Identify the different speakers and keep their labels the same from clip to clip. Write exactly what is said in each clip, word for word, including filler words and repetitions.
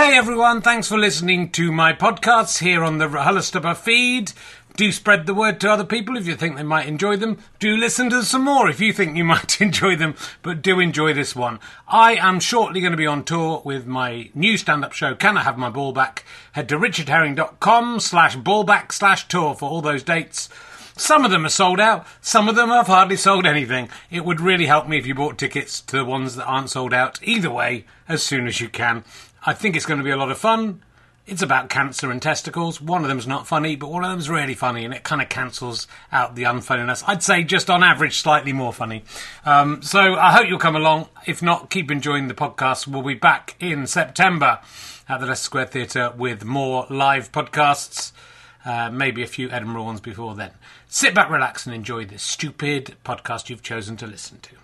Speaker 1: Hey everyone, thanks for listening to my podcasts here on the RHLSTP feed. Do spread the word to other people if you think they might enjoy them. Do listen to some more if you think you might enjoy them, but do enjoy this one. I am shortly going to be on tour with my new stand-up show, Can I Have My Ball Back? Head to richardherring.com slash ballback slash tour for all those dates. Some of them are sold out, some of them have hardly sold anything. It would really help me if you bought tickets to the ones that aren't sold out. Either way, as soon as you can. I think it's going to be a lot of fun. It's about cancer and testicles. One of them's not funny, but one of them's really funny, and it kind of cancels out the unfunniness. I'd say just on average, slightly more funny. Um, so I hope you'll come along. If not, keep enjoying the podcast. We'll be back in September at the Leicester Square Theatre with more live podcasts. Uh, maybe a few Edinburgh ones before then. Sit back, relax, and enjoy this stupid podcast you've chosen to listen to.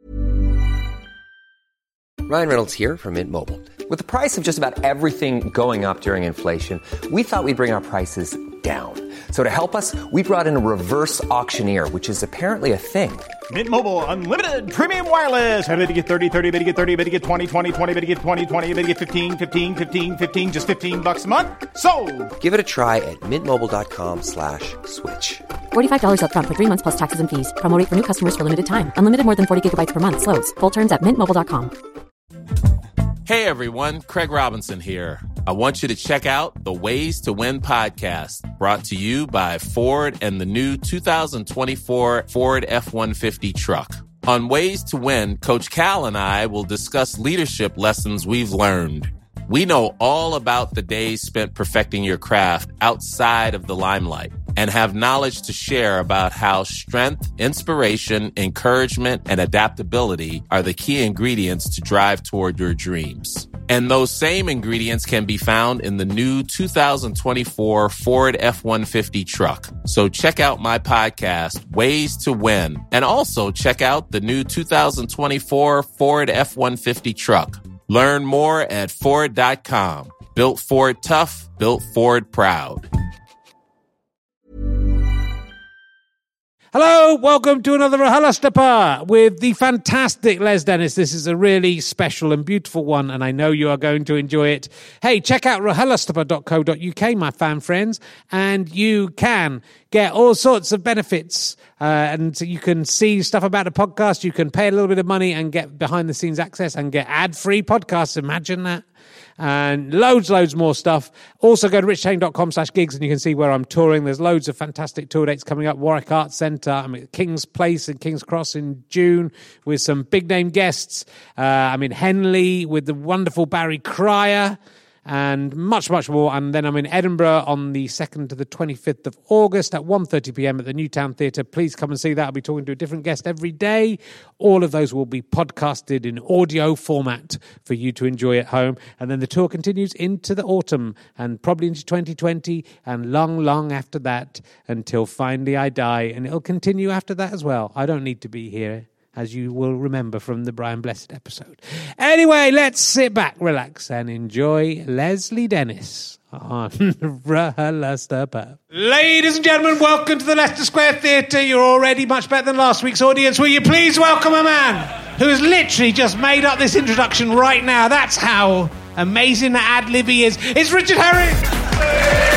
Speaker 2: Ryan Reynolds here from Mint Mobile. With the price of just about everything going up during inflation, we thought we'd bring our prices down. So to help us, we brought in a reverse auctioneer, which is apparently a thing.
Speaker 3: Mint Mobile Unlimited Premium Wireless. How to get thirty, thirty, how to get thirty, how to get twenty, twenty, twenty, how to get twenty, twenty, how to get fifteen, fifteen, fifteen, fifteen, just fifteen bucks a month? Sold!
Speaker 2: Give it a try at mintmobile.com slash switch.
Speaker 4: forty-five dollars up front for three months plus taxes and fees. Promo rate for new customers for limited time. Unlimited more than forty gigabytes per month. Slows full terms at mint mobile dot com.
Speaker 5: Hey everyone, Craig Robinson here. I want you to check out the Ways to Win podcast, brought to you by Ford and the new two thousand twenty-four Ford F one fifty truck. On Ways to Win, Coach Cal and I will discuss leadership lessons we've learned. We know all about the days spent perfecting your craft outside of the limelight and have knowledge to share about how strength, inspiration, encouragement, and adaptability are the key ingredients to drive toward your dreams. And those same ingredients can be found in the new two thousand twenty-four Ford F one fifty truck. So check out my podcast, Ways to Win, and also check out the new two thousand twenty-four Ford F one fifty truck. Learn more at Ford dot com. Built Ford tough, built Ford proud.
Speaker 1: Hello, welcome to another RHLSTP with the fantastic Les Dennis. This is a really special and beautiful one, and I know you are going to enjoy it. Hey, check out R H L S T P dot co dot U K, my fan friends, and you can get all sorts of benefits. Uh, and you can see stuff about the podcast. You can pay a little bit of money and get behind-the-scenes access and get ad-free podcasts. Imagine that. And loads, loads more stuff. Also go to richardherring.com slash gigs and you can see where I'm touring. There's loads of fantastic tour dates coming up. Warwick Arts Centre. I'm at King's Place in King's Cross in June with some big-name guests. Uh, I'm in Henley with the wonderful Barry Cryer and much, much more. And then I'm in Edinburgh on the second to the twenty-fifth of August at one thirty p.m. at the Newtown Theatre. Please come and see that. I'll be talking to a different guest every day. All of those will be podcasted in audio format for you to enjoy at home. And then the tour continues into the autumn and probably into twenty twenty and long, long after that until finally I die. And it'll continue after that as well. I don't need to be here, as you will remember from the Brian Blessed episode. Anyway, let's sit back, relax, and enjoy Leslie Dennis on RHLSTP. Ladies and gentlemen, welcome to the Leicester Square Theatre. You're already much better than last week's audience. Will you please welcome a man who has literally just made up this introduction right now? That's how amazing the ad-lib he is. It's Richard Herring.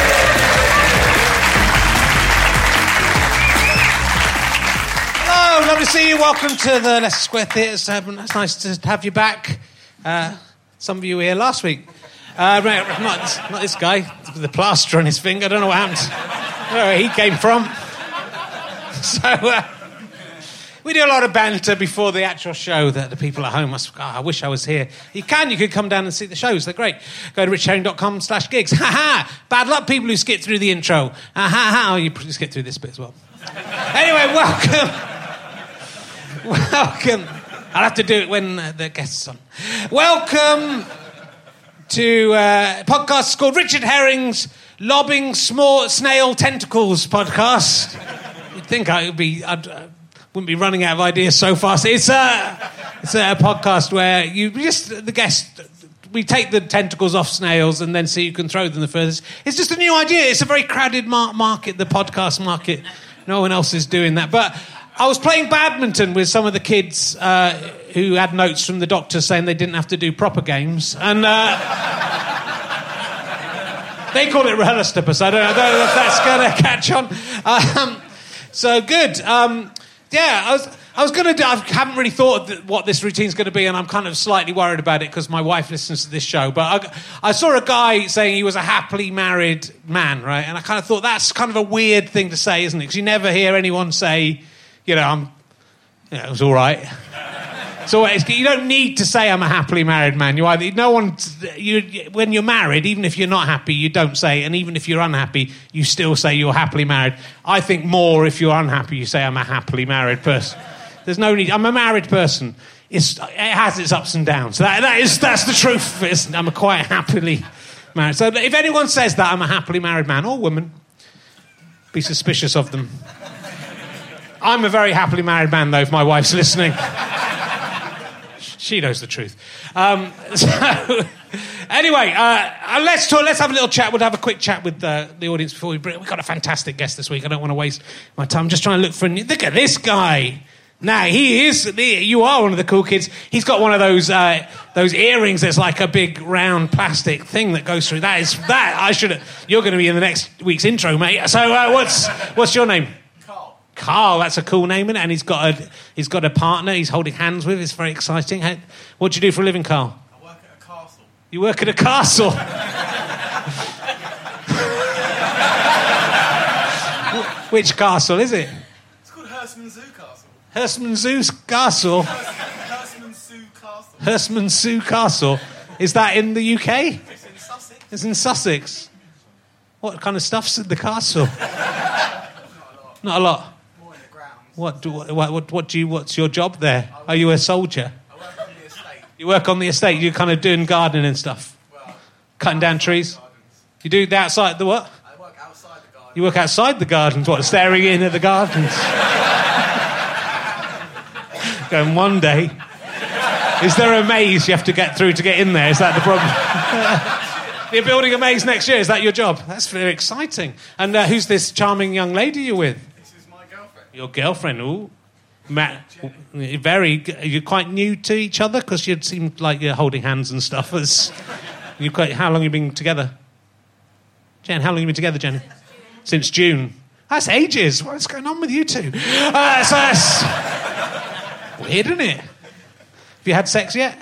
Speaker 1: Hello, lovely to see you. Welcome to the Leicester Square Theatre. It's nice to have you back. Uh, some of you were here last week. Uh, not, this, not this guy, with the plaster on his finger. I don't know what happened. Where he came from. So, uh, we do a lot of banter before the actual show that the people at home must... Oh, I wish I was here. You can, you could come down and see the shows. They're great. Go to richardherring.com slash gigs. Ha-ha! Bad luck, people who skip through the intro. Ha-ha-ha! Oh, you skip through this bit as well. Anyway, welcome... Welcome. I'll have to do it when uh, the guest's on. Welcome to uh, a podcast called Richard Herring's Lobbing Small Snail Tentacles podcast. You'd think I would be, I uh, wouldn't be running out of ideas so fast. It's a, it's a podcast where you just, the guest, we take the tentacles off snails and then see who can throw them the furthest. It's just a new idea. It's a very crowded mar- market, the podcast market. No one else is doing that. But I was playing badminton with some of the kids uh, who had notes from the doctor saying they didn't have to do proper games. And uh, They call it RHLSTP, so I don't, I don't know if that's going to catch on. Um, so good. Um, yeah, I was... I was going to do... I haven't really thought of what this routine's going to be, and I'm kind of slightly worried about it because my wife listens to this show. But I, I saw a guy saying he was a happily married man, right? And I kind of thought that's kind of a weird thing to say, isn't it? Because you never hear anyone say, you know, I'm... You know, it was all right. So it's, you don't need to say I'm a happily married man. You either... No one... You, when you're married, even if you're not happy, you don't say... And even if you're unhappy, you still say you're happily married. I think more if you're unhappy, you say I'm a happily married person. There's no need. I'm a married person. It's, it has its ups and downs. That, that is, that's the truth. It's, I'm a quite happily married. So if anyone says that I'm a happily married man or woman, be suspicious of them. I'm a very happily married man, though, if my wife's listening. She knows the truth. Um, so, anyway, uh, let's talk. Let's have a little chat. We'll have a quick chat with uh, the audience before we bring... We've got a fantastic guest this week. I don't want to waste my time. I'm just trying to look for a new... Look at this guy. Now, he is... You are one of the cool kids. He's got one of those uh, those earrings that's like a big round plastic thing that goes through. That is... That, I should... You're going to be in the next week's intro, mate. So uh, what's what's your name?
Speaker 6: Carl.
Speaker 1: Carl, that's a cool name, isn't it? And he's got a he's got a partner he's holding hands with. It's very exciting. How, what do you do for a living, Carl?
Speaker 6: I work at a castle.
Speaker 1: You work at a castle? Which castle is it?
Speaker 6: It's called Hurstman Zoo Castle.
Speaker 1: Hurstman Zoo Castle?
Speaker 6: Hurstman Zoo Castle.
Speaker 1: Hurstman Zoo Castle. Is that in the U K?
Speaker 6: It's in Sussex.
Speaker 1: It's in Sussex. What kind of stuff's in the castle?
Speaker 6: Not a lot.
Speaker 1: Not a lot.
Speaker 6: More in the grounds.
Speaker 1: What do what, what what do you what's your job there? Are you a soldier?
Speaker 6: I work on the estate.
Speaker 1: You work on the estate. You're kind of doing gardening and stuff.
Speaker 6: Well,
Speaker 1: Cutting down trees.
Speaker 6: gardens.
Speaker 1: You do the outside the what?
Speaker 6: I work outside the garden.
Speaker 1: You work outside the gardens. What? Staring in at the gardens. Going one day. Is there a maze you have to get through to get in there? Is that the problem? You're building a maze next year. Is that your job? That's very exciting. And uh, who's this charming young lady you're with?
Speaker 6: This is my girlfriend.
Speaker 1: Your girlfriend. Ooh. Matt, very. You're quite new to each other because you seem like you're holding hands and stuff. As you quite. How long have you been together? Jen, how long have you been together, Jenny? Since June. That's ages. What's going on with you two? Uh, so that's weird, isn't it? Have you had sex yet?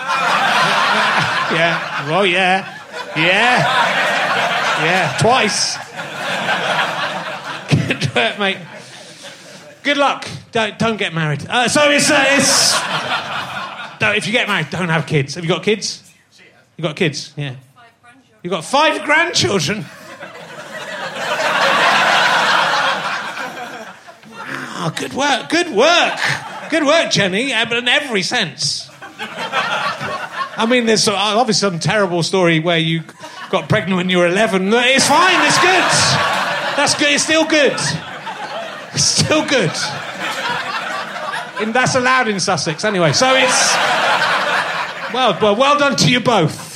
Speaker 1: Yeah. Oh, yeah. Yeah. Yeah. Twice. Good work, mate. Good luck. Don't don't get married. Uh, so it's uh, it's. Don't, if you get married, don't have kids. Have you got kids? You got kids? Yeah. You got five grandchildren. Wow. Good work. Good work. Good work, Jenny. But in every sense. I mean, there's obviously some terrible story where you got pregnant when you were eleven. It's fine. It's good. That's good. It's still good. It's still good. And that's allowed in Sussex anyway. So it's well, well, well done to you both.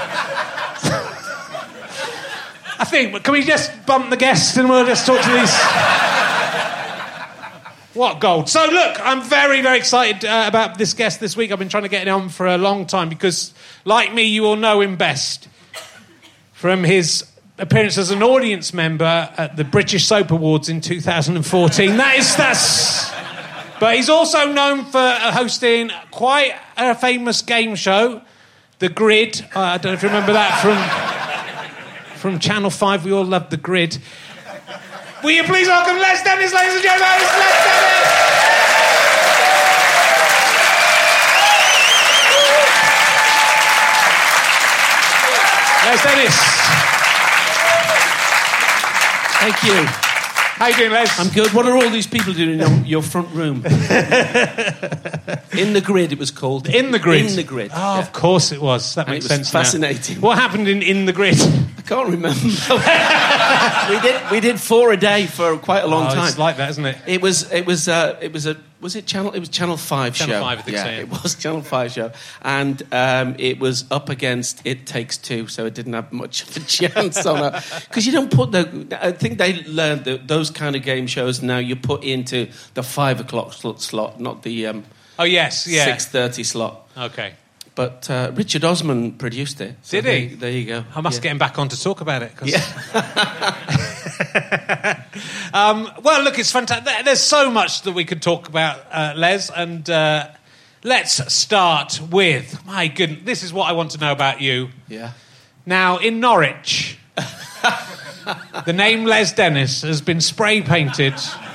Speaker 1: I think. Can we just bump the guest and we'll just talk to these? What gold? So look, I'm very, very excited uh, about this guest this week. I've been trying to get him on for a long time because, like me, you all know him best from his appearance as an audience member at the British Soap Awards in two thousand fourteen. That is, that's... But he's also known for hosting quite a famous game show, The Grid. Uh, I don't know if you remember that from, from Channel five. We all loved The Grid. Will you please welcome Les Dennis, ladies and gentlemen? It's Les Dennis! Les Dennis.
Speaker 7: Thank you.
Speaker 1: How you doing, Les?
Speaker 7: I'm good. What are all these people doing in your, your front room? In the Grid, it was called.
Speaker 1: In the Grid?
Speaker 7: In the Grid.
Speaker 1: Oh,
Speaker 7: yeah.
Speaker 1: Of course it was. That
Speaker 7: And
Speaker 1: makes
Speaker 7: it was
Speaker 1: sense
Speaker 7: fascinating.
Speaker 1: now. What happened in In the Grid?
Speaker 7: I can't remember. we did we did four a day for quite a long
Speaker 1: oh,
Speaker 7: time.
Speaker 1: It's like that, isn't it?
Speaker 7: It was it was uh, it was a was it channel it was Channel Five
Speaker 1: Channel
Speaker 7: show.
Speaker 1: five, I think
Speaker 7: yeah,
Speaker 1: so, yeah.
Speaker 7: It was Channel Five show, and um, it was up against It Takes Two, so it didn't have much of a chance on it because you don't put the. I think they learned that those kind of game shows now you put into the five o'clock slot, slot not the um,
Speaker 1: Oh yes, yeah.
Speaker 7: six thirty slot.
Speaker 1: Okay.
Speaker 7: But uh, Richard Osman produced it. So
Speaker 1: Did he?
Speaker 7: There, there you go.
Speaker 1: I must
Speaker 7: Yeah.
Speaker 1: get him back on to talk about it. 'Cause...
Speaker 7: Yeah.
Speaker 1: um, well, look, it's fantastic. There's so much that we could talk about, uh, Les, and uh, let's start with, my goodness, this is what I want to know about you.
Speaker 7: Yeah.
Speaker 1: Now, in Norwich, the name Les Dennis has been spray painted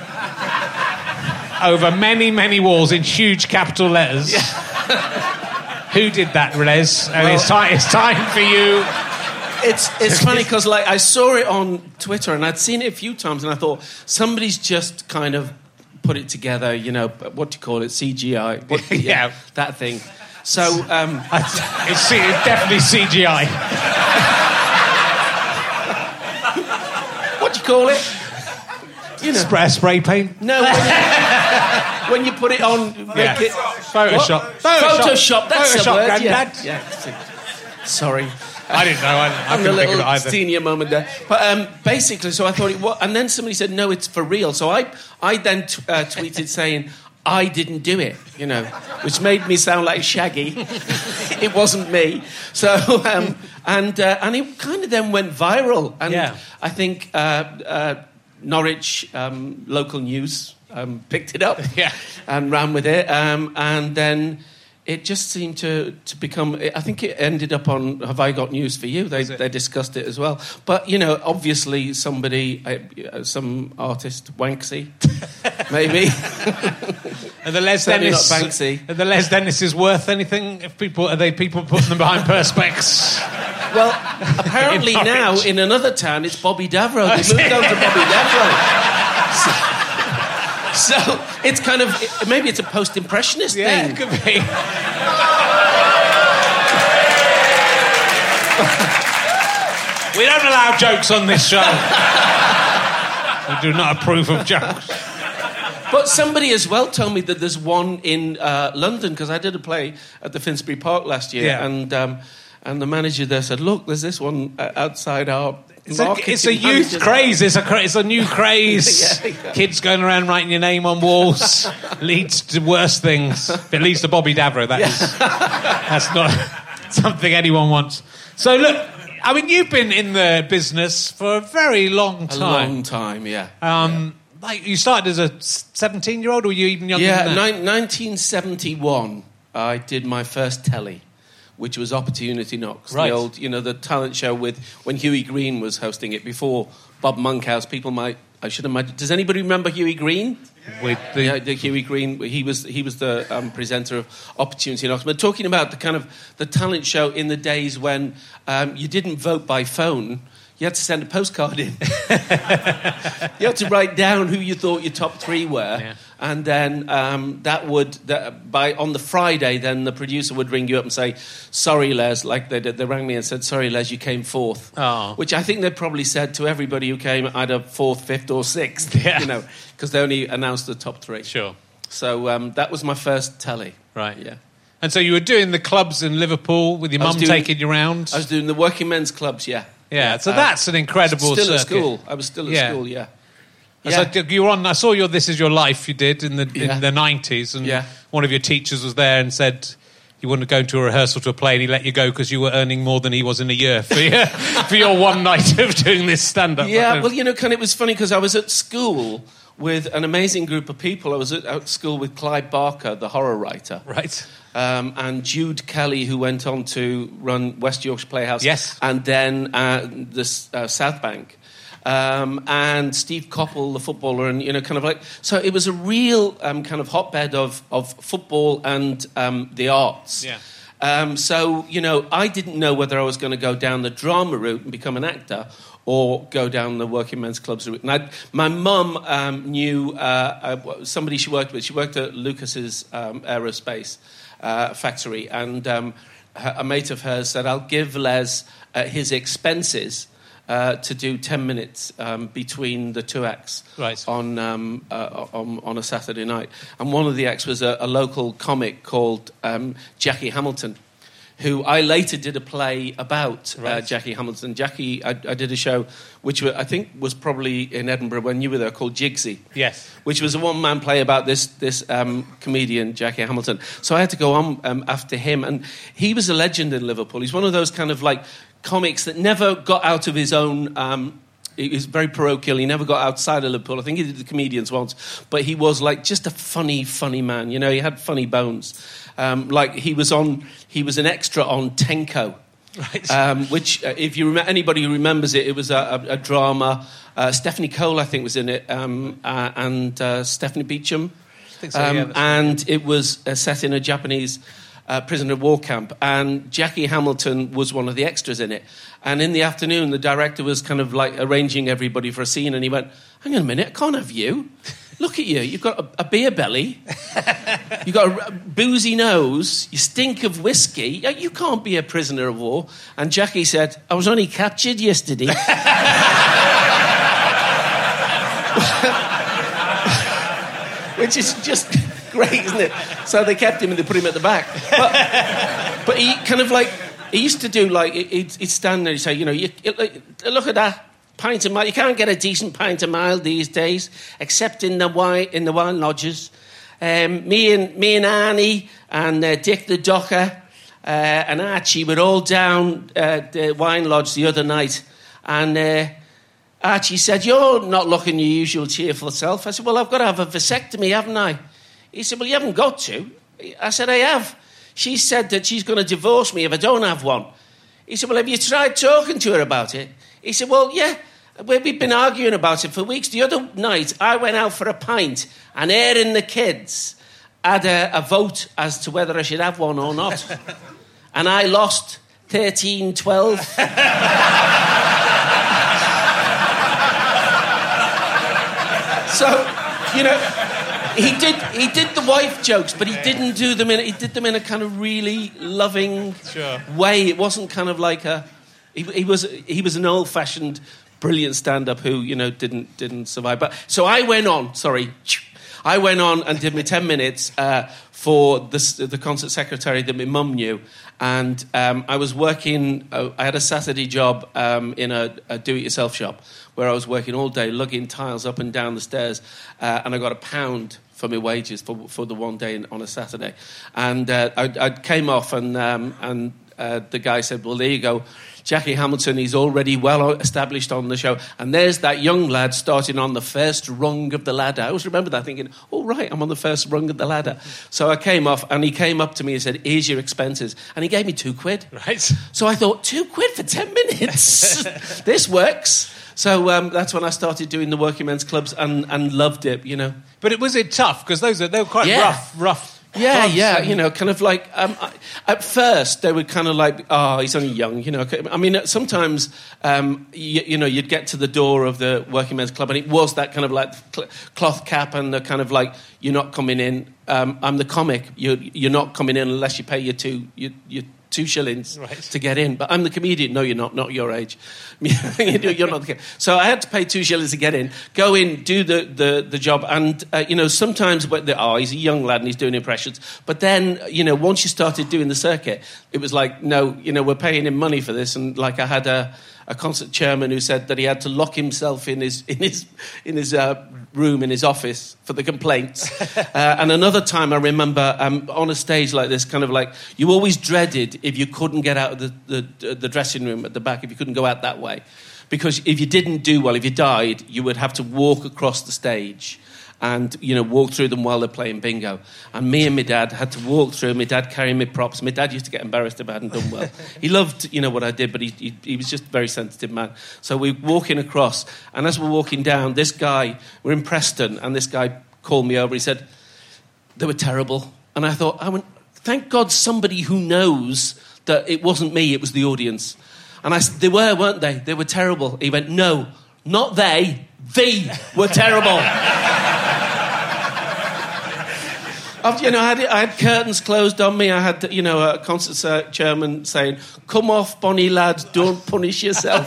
Speaker 1: over many, many walls in huge capital letters. Who did that, Les? And
Speaker 7: Well-
Speaker 1: it's, time, it's time for you.
Speaker 7: It's it's funny because like I saw it on Twitter and I'd seen it a few times and I thought somebody's just kind of put it together, you know, what do you call it, C G I? What,
Speaker 1: Yeah.
Speaker 7: that thing. So um,
Speaker 1: It's, C- it's definitely C G I.
Speaker 7: what do you call it? You know,
Speaker 1: Spray, spray paint.
Speaker 7: no. When you, when you put it on, make
Speaker 1: Yeah.
Speaker 7: it
Speaker 1: Photoshop.
Speaker 7: What? Photoshop. That's
Speaker 1: Photoshop,
Speaker 7: the word. Yeah.
Speaker 1: Grandad.
Speaker 7: yeah. Sorry.
Speaker 1: I didn't know. I, I
Speaker 7: Having a
Speaker 1: couldn't think of it
Speaker 7: little
Speaker 1: either.
Speaker 7: senior moment there. But um, basically, so I thought it was... And then somebody said, no, it's for real. So I, I then t- uh, tweeted saying, I didn't do it, you know, which made me sound like Shaggy. It wasn't me. So, um, and uh, and it kind of then went viral. And
Speaker 1: Yeah.
Speaker 7: I think uh, uh, Norwich um, local news um, picked it up
Speaker 1: Yeah.
Speaker 7: and ran with it. Um, and then... It just seemed to, to become... I think it ended up on Have I Got News for You? They they discussed it as well. But, you know, obviously somebody, uh, some artist, Wanksy, maybe.
Speaker 1: And the Les
Speaker 7: Certainly
Speaker 1: Dennis...
Speaker 7: not Banksy.
Speaker 1: Are the Les Dennis is worth anything? If people Are they people putting them behind perspex?
Speaker 7: Well, apparently
Speaker 1: In
Speaker 7: now,
Speaker 1: Norwich.
Speaker 7: in another town, it's Bobby Davro. They moved on to Bobby Davro. So, so it's kind of... Maybe it's a post-impressionist
Speaker 1: Yeah,
Speaker 7: thing.
Speaker 1: it could be. We don't allow jokes on this show. We do not approve of jokes.
Speaker 7: But somebody as well told me that there's one in uh, London, because I did a play at the Finsbury Park last year,
Speaker 1: Yeah.
Speaker 7: and um, and the manager there said, look, there's this one uh, outside our
Speaker 1: It's a,
Speaker 7: marketing
Speaker 1: it's a youth
Speaker 7: manager's
Speaker 1: craze. It's a, cra- it's a new craze.
Speaker 7: Yeah, yeah.
Speaker 1: Kids going around writing your name on walls leads to worse things. It leads to Bobby Davro, that is. That's not something anyone wants. So, look, I mean, you've been in the business for a very long
Speaker 7: A
Speaker 1: time.
Speaker 7: long time, yeah.
Speaker 1: Um, like you started as a seventeen-year-old, or were you even younger
Speaker 7: Yeah,
Speaker 1: than that?
Speaker 7: ni- nineteen seventy-one, I did my first telly, which was Opportunity Knocks,
Speaker 1: Right.
Speaker 7: the old, you know, the talent show with when Huey Green was hosting it before Bob Monkhouse. People might, I should imagine. Does anybody remember Huey Green?
Speaker 1: With the,
Speaker 7: Yeah, the Huey Green. He was he was the um, presenter of Opportunity Knocks. But talking about the kind of the talent show in the days when um, you didn't vote by phone. You had to send a postcard in. You had to write down who you thought your top three were,
Speaker 1: Yeah.
Speaker 7: and then um, that would that, by on the Friday, then the producer would ring you up and say, "Sorry, Les," like they did. They rang me and said, "Sorry, Les, you came fourth."
Speaker 1: Oh.
Speaker 7: Which I think they probably said to everybody who came either fourth, fifth, or sixth.
Speaker 1: Yeah.
Speaker 7: You know, because they only announced the top three.
Speaker 1: Sure.
Speaker 7: So um, that was my first telly.
Speaker 1: Right.
Speaker 7: Yeah.
Speaker 1: And so you were doing the clubs in Liverpool with your
Speaker 7: I was
Speaker 1: mum
Speaker 7: doing-
Speaker 1: taking you around?
Speaker 7: I was doing the working men's clubs. Yeah.
Speaker 1: Yeah, so
Speaker 7: Uh,
Speaker 1: that's an incredible
Speaker 7: Still at
Speaker 1: circuit.
Speaker 7: school. I was still at
Speaker 1: Yeah.
Speaker 7: school. Yeah.
Speaker 1: And so you were on. I saw your "This Is Your Life" you did in the
Speaker 7: Yeah.
Speaker 1: in the nineties, and
Speaker 7: Yeah.
Speaker 1: one of your teachers was there and said you wouldn't go to a rehearsal to a play, and he let you go because you were earning more than he was in a year for your for your one night of doing this stand up.
Speaker 7: Yeah, well, you know, kind of, it was funny because I was at school with an amazing group of people. I was at, at school with Clive Barker, the horror writer.
Speaker 1: right.
Speaker 7: Um, and Jude Kelly, who went on to run West Yorkshire Playhouse.
Speaker 1: Yes.
Speaker 7: And then uh, the uh, South Bank. Um, and Steve Coppell, the footballer, and, you know, kind of like... So it was a real um, kind of hotbed of, of football and um, the arts.
Speaker 1: Yeah.
Speaker 7: Um, so, you know, I didn't know whether I was going to go down the drama route and become an actor or go down the working men's clubs route. And I'd, my mum um, knew uh, uh, somebody she worked with. She worked at Lucas's um, aerospace uh, factory, and um, her, a mate of hers said, I'll give Les uh, his expenses uh, to do ten minutes um, between the two acts
Speaker 1: Right.
Speaker 7: on, um, uh, on on a Saturday night. And one of the acts was a, a local comic called um, Jackie Hamilton, who I later did a play about,
Speaker 1: Right.
Speaker 7: uh, Jackie Hamilton. Jackie, I, I did a show which I think was probably in Edinburgh when you were there, called Jigsy.
Speaker 1: Yes.
Speaker 7: Which was a one-man play about this this um, comedian, Jackie Hamilton. So I had to go on um, after him. And he was a legend in Liverpool. He's one of those kind of like comics that never got out of his own... Um, he was very parochial. He never got outside of Liverpool. I think he did the comedians once. But he was like just a funny, funny man. You know, he had funny bones. Um, like he was on... He was an extra on Tenko.
Speaker 1: Right.
Speaker 7: Um, which, uh, if you remember, anybody who remembers it, it was a, a, a drama. Uh, Stephanie Cole, I think, was in it, um, uh, and uh, Stephanie Beecham.
Speaker 1: I think so,
Speaker 7: um,
Speaker 1: yeah, that's
Speaker 7: and it was uh, set in a Japanese uh, prisoner of war camp. And Jackie Hamilton was one of the extras in it. And in the afternoon, the director was kind of like arranging everybody for a scene, and he went, "Hang on a minute, I can't have you. Look at you. You've got a, a beer belly. You've got a, a boozy nose. You stink of whiskey. You can't be a prisoner of war." And Jackie said, "I was only captured yesterday." Which is just great, isn't it? So they kept him and they put him at the back. But, but he kind of like, he used to do like, he'd, he'd stand there and say, you know, you, you, look at that. Pint of mile. You can't get a decent pint of mile these days, except in the wine in the wine lodges. Um, me and me and Arnie and uh, Dick the Docker uh, and Archie were all down uh, the wine lodge the other night, and uh, Archie said, "You're not looking your usual cheerful self." I said, "Well, I've got to have a vasectomy, haven't I?" He said, "Well, you haven't got to." I said, "I have. She said that she's going to divorce me if I don't have one." He said, "Well, have you tried talking to her about it?" He said, "Well, yeah. We've been arguing about it for weeks. The other night, I went out for a pint, and her and the kids had a, a vote as to whether I should have one or not. And I lost thirteen twelve. So, you know, he did he did the wife jokes, but he didn't do them in he did them in a kind of really loving
Speaker 1: Sure.
Speaker 7: way. It wasn't kind of like a he, he was he was an old-fashioned brilliant stand-up who, you know, didn't didn't survive. But so I went on, sorry, I went on and did my ten minutes uh, for the, the concert secretary that my mum knew. And um, I was working, uh, I had a Saturday job um, in a, a do-it-yourself shop where I was working all day, lugging tiles up and down the stairs. Uh, and I got a pound for my wages for, for the one day in, on a Saturday. And uh, I, I came off and, um, and uh, the guy said, "Well, there you go. Jackie Hamilton, he's already well established on the show. And there's that young lad starting on the first rung of the ladder." I always remember that, thinking, "Oh, right, I'm on the first rung of the ladder." So I came off, and he came up to me and said, "Here's your expenses." And he gave me two quid.
Speaker 1: Right.
Speaker 7: So I thought, two quid for ten minutes? This works. So um, that's when I started doing the working men's clubs and, and loved it, you know.
Speaker 1: But it was it tough? Because those are, they were quite
Speaker 7: Yeah.
Speaker 1: rough, rough.
Speaker 7: Yeah,
Speaker 1: clubs
Speaker 7: yeah,
Speaker 1: and-
Speaker 7: you know, kind of like, um, I, at first they were kind of like, "Oh, he's only young," you know. I mean, sometimes, um, you, you know, you'd get to the door of the working men's club and it was that kind of like cl- cloth cap and the kind of like, "You're not coming in, um, I'm the comic, you're, you're not coming in unless you pay your two, your, your two shillings
Speaker 1: Right.
Speaker 7: to get in. But I'm the comedian." "No, you're not, not your age." You're not the So I had to pay two shillings to get in, go in, do the, the, the job. And, uh, you know, sometimes, when the, oh, he's a young lad and he's doing impressions. But then, you know, once you started doing the circuit, it was like, no, you know, we're paying him money for this. And, like, I had a, a concert chairman who said that he had to lock himself in his in his, in his uh, room, in his office, for the complaints. uh, and another time I remember um, on a stage like this, kind of like, you always dreaded if you couldn't get out of the, the, the dressing room at the back, if you couldn't go out that way. Because if you didn't do well, if you died, you would have to walk across the stage and, you know, walk through them while they're playing bingo. And me and my dad had to walk through. My dad carrying me props. My dad used to get embarrassed if I hadn't done well. He loved, you know, what I did, but he, he, he was just a very sensitive man. So we're walking across, and as we're walking down, this guy, we're in Preston, and this guy called me over. He said, "They were terrible." And I thought, I went, thank God somebody who knows that it wasn't me, it was the audience. And I said, "They were, weren't they? They were terrible." He went, "No, not they. They were terrible." I've, you know, I had, I had curtains closed on me. I had, you know, a concert chairman saying, "Come off, Bonnie lad, don't punish yourself."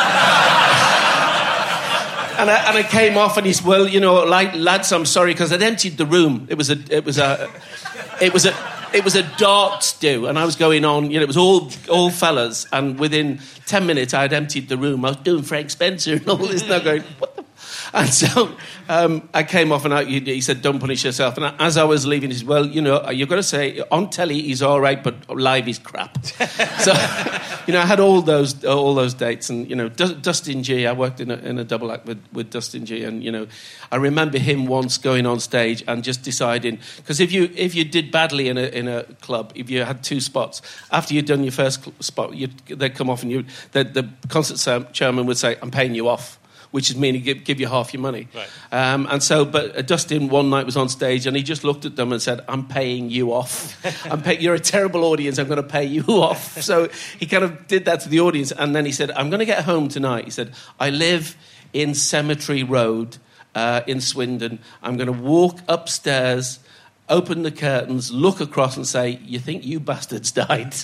Speaker 7: And I, and I came off, and he's, "Well, you know, like, lads, I'm sorry," because I'd emptied the room. It was a, it was a, it was a, it was a darts do, and I was going on. You know, it was all all fellas, and within ten minutes, I had emptied the room. I was doing Frank Spencer and all this, and I'm going, what the. And so um, I came off and I, he said, don't punish yourself. And as I was leaving, he said, well, you know, you've got to say, on telly he's all right, but live he's crap. So, you know, I had all those all those dates. And, you know, D- Dustin G, I worked in a, in a double act with, with Dustin G. And, you know, I remember him once going on stage and just deciding, because if you if you did badly in a in a club, if you had two spots, after you'd done your first spot, you'd, they'd come off and you the, the concert chairman would say, I'm paying you off. Which is meaning give, give you half your money.
Speaker 1: Right.
Speaker 7: Um, and so, but uh, Dustin one night was on stage and he just looked at them and said, I'm paying you off. I'm pay- You're a terrible audience, I'm going to pay you off. So he kind of did that to the audience. And then he said, I'm going to get home tonight. He said, I live in Cemetery Road uh, in Swindon. I'm going to walk upstairs, open the curtains, look across and say, you think you bastards died?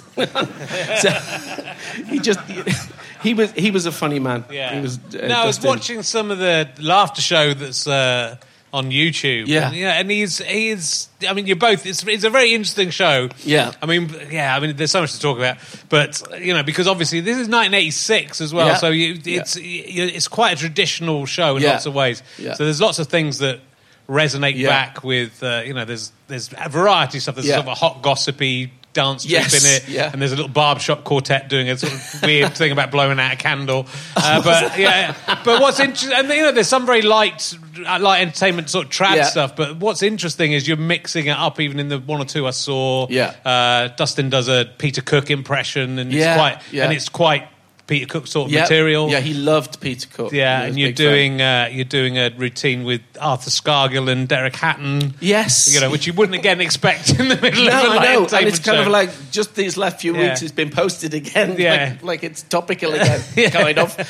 Speaker 7: So he just... He was he was a funny man.
Speaker 1: Yeah.
Speaker 7: He was, uh,
Speaker 1: no, I was
Speaker 7: Dustin.
Speaker 1: watching some of the laughter show that's uh, on YouTube.
Speaker 7: Yeah.
Speaker 1: And, yeah, and he's he's. I mean, you're both. It's it's a very interesting show.
Speaker 7: Yeah.
Speaker 1: I mean, yeah. I mean, there's so much to talk about, but you know, because obviously this is nineteen eighty-six as well,
Speaker 7: Yeah.
Speaker 1: so you, it's you, it's quite a traditional show in
Speaker 7: Yeah.
Speaker 1: lots of ways.
Speaker 7: Yeah.
Speaker 1: So there's lots of things that resonate
Speaker 7: Yeah.
Speaker 1: back with. Uh, you know, there's there's a variety of stuff. There's
Speaker 7: Yeah.
Speaker 1: sort of a hot gossipy dance troupe
Speaker 7: Yes,
Speaker 1: in it,
Speaker 7: yeah.
Speaker 1: and there's a little barbershop quartet doing a sort of weird thing about blowing out a candle. Uh, but yeah, but what's interesting, and you know, there's some very light, uh, light entertainment sort of trad
Speaker 7: Yeah.
Speaker 1: stuff. But what's interesting is you're mixing it up. Even in the one or two I saw,
Speaker 7: Yeah.
Speaker 1: uh, Dustin does a Peter Cook impression, and
Speaker 7: Yeah,
Speaker 1: it's quite,
Speaker 7: yeah.
Speaker 1: and it's quite Peter Cook sort of
Speaker 7: Yeah.
Speaker 1: material.
Speaker 7: Yeah, he loved Peter Cook.
Speaker 1: Yeah,
Speaker 7: He was
Speaker 1: and
Speaker 7: a
Speaker 1: you're
Speaker 7: big fan.
Speaker 1: doing uh, you're doing a routine with Arthur Scargill and Derek Hatton.
Speaker 7: Yes.
Speaker 1: You know, which you wouldn't again expect in the middle
Speaker 7: No,
Speaker 1: of a
Speaker 7: I
Speaker 1: light
Speaker 7: know, and
Speaker 1: entertainment
Speaker 7: it's kind
Speaker 1: show.
Speaker 7: of like just these last few
Speaker 1: Yeah.
Speaker 7: weeks it's been posted again,
Speaker 1: Yeah.
Speaker 7: like, like it's topical again,
Speaker 1: Yeah.
Speaker 7: kind of.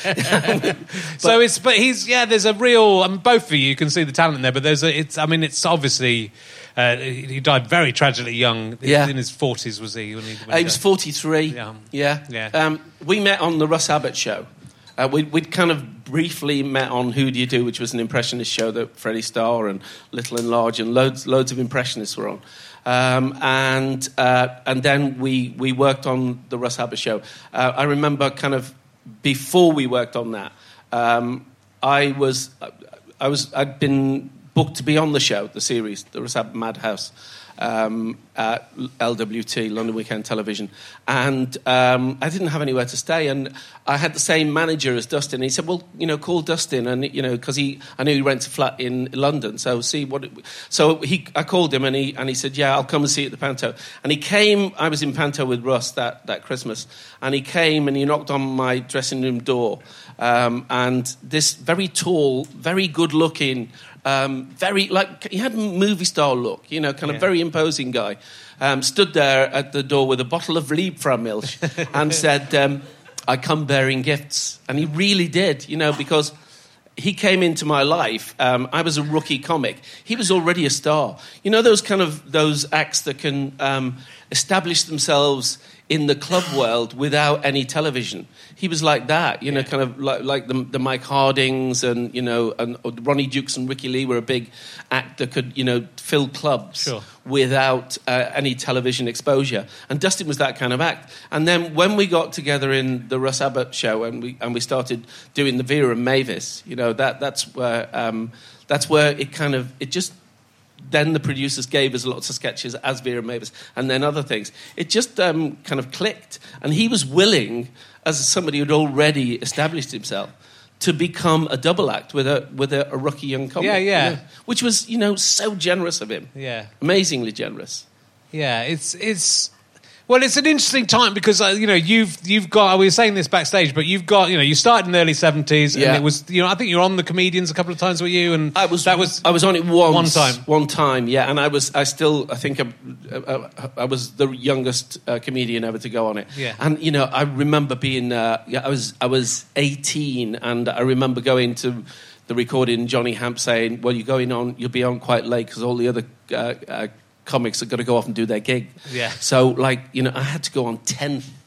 Speaker 1: So it's, but he's, yeah, there's a real, I mean, both of you, you can see the talent there, but there's a, it's, I mean, it's obviously, uh, he died very tragically young.
Speaker 7: Yeah.
Speaker 1: In his forties, was he? When he, when
Speaker 7: Uh, he was
Speaker 1: died?
Speaker 7: forty-three.
Speaker 1: Yeah.
Speaker 7: Yeah.
Speaker 1: Yeah.
Speaker 7: Um, we met on the Russ Abbott show. Uh, we'd, we'd kind of briefly met on Who Do You Do, which was an impressionist show that Freddie Starr and Little and Large and loads loads of impressionists were on. Um, and uh, and then we, we worked on the Russ Abbott show. Uh, I remember kind of before we worked on that, um, I was I was I'd been booked to be on the show, the series, the Russ Abbott Madhouse. Um, at L W T, London Weekend Television, and um, I didn't have anywhere to stay, and I had the same manager as Dustin. And he said, "Well, you know, call Dustin," and you know, because he, I knew he rents a flat in London, so see what. It, so he, I called him, and he, and he said, "Yeah, I'll come and see you at the Panto." And he came. I was in Panto with Russ that that Christmas, and he came and he knocked on my dressing room door, um, and this very tall, very good-looking. Um, very like he had a movie star look, you know, kind of
Speaker 1: Yeah.
Speaker 7: very imposing guy. Um, stood there at the door with a bottle of Liebfraumilch and said, um, "I come bearing gifts," and he really did, you know, because he came into my life. Um, I was a rookie comic. He was already a star. You know, those kind of those acts that can um, establish themselves in the club world without any television. He was like that, you know, kind of like, like the, the Mike Hardings and, you know, and Ronnie Dukes and Ricky Lee were a big act that could, you know, fill clubs
Speaker 1: Sure.
Speaker 7: without uh, any television exposure. And Dustin was that kind of act. And then when we got together in the Russ Abbott show and we and we started doing the Vera and Mavis, you know, that that's where um, that's where it kind of, it just, then the producers gave us lots of sketches as Vera Mavis and then other things. It just um, kind of clicked. And he was willing, as somebody who'd already established himself, to become a double act with a with a, a rookie young comic.
Speaker 1: Yeah, yeah.
Speaker 7: you know, which was, you know, so generous of him.
Speaker 1: Yeah.
Speaker 7: Amazingly generous.
Speaker 1: Yeah, it's it's well, it's an interesting time because uh, you know you've you've got. We were saying this backstage, but you've got you know you started in the early seventies,
Speaker 7: Yeah.
Speaker 1: and it was you know I think you were on the Comedians a couple of times, were you? And
Speaker 7: I was
Speaker 1: that was
Speaker 7: I was on it once,
Speaker 1: one time.
Speaker 7: one time, yeah. And I was I still I think I, I, I was the youngest uh, comedian ever to go on it.
Speaker 1: Yeah.
Speaker 7: And you know I remember being uh, yeah I was I was eighteen, and I remember going to the recording. Johnny Hamp saying, "Well, you're going on, you'll be on quite late because all the other." Uh, uh, comics are going to go off and do their gig.
Speaker 1: Yeah.
Speaker 7: So, like, you know, I had to go on tenth.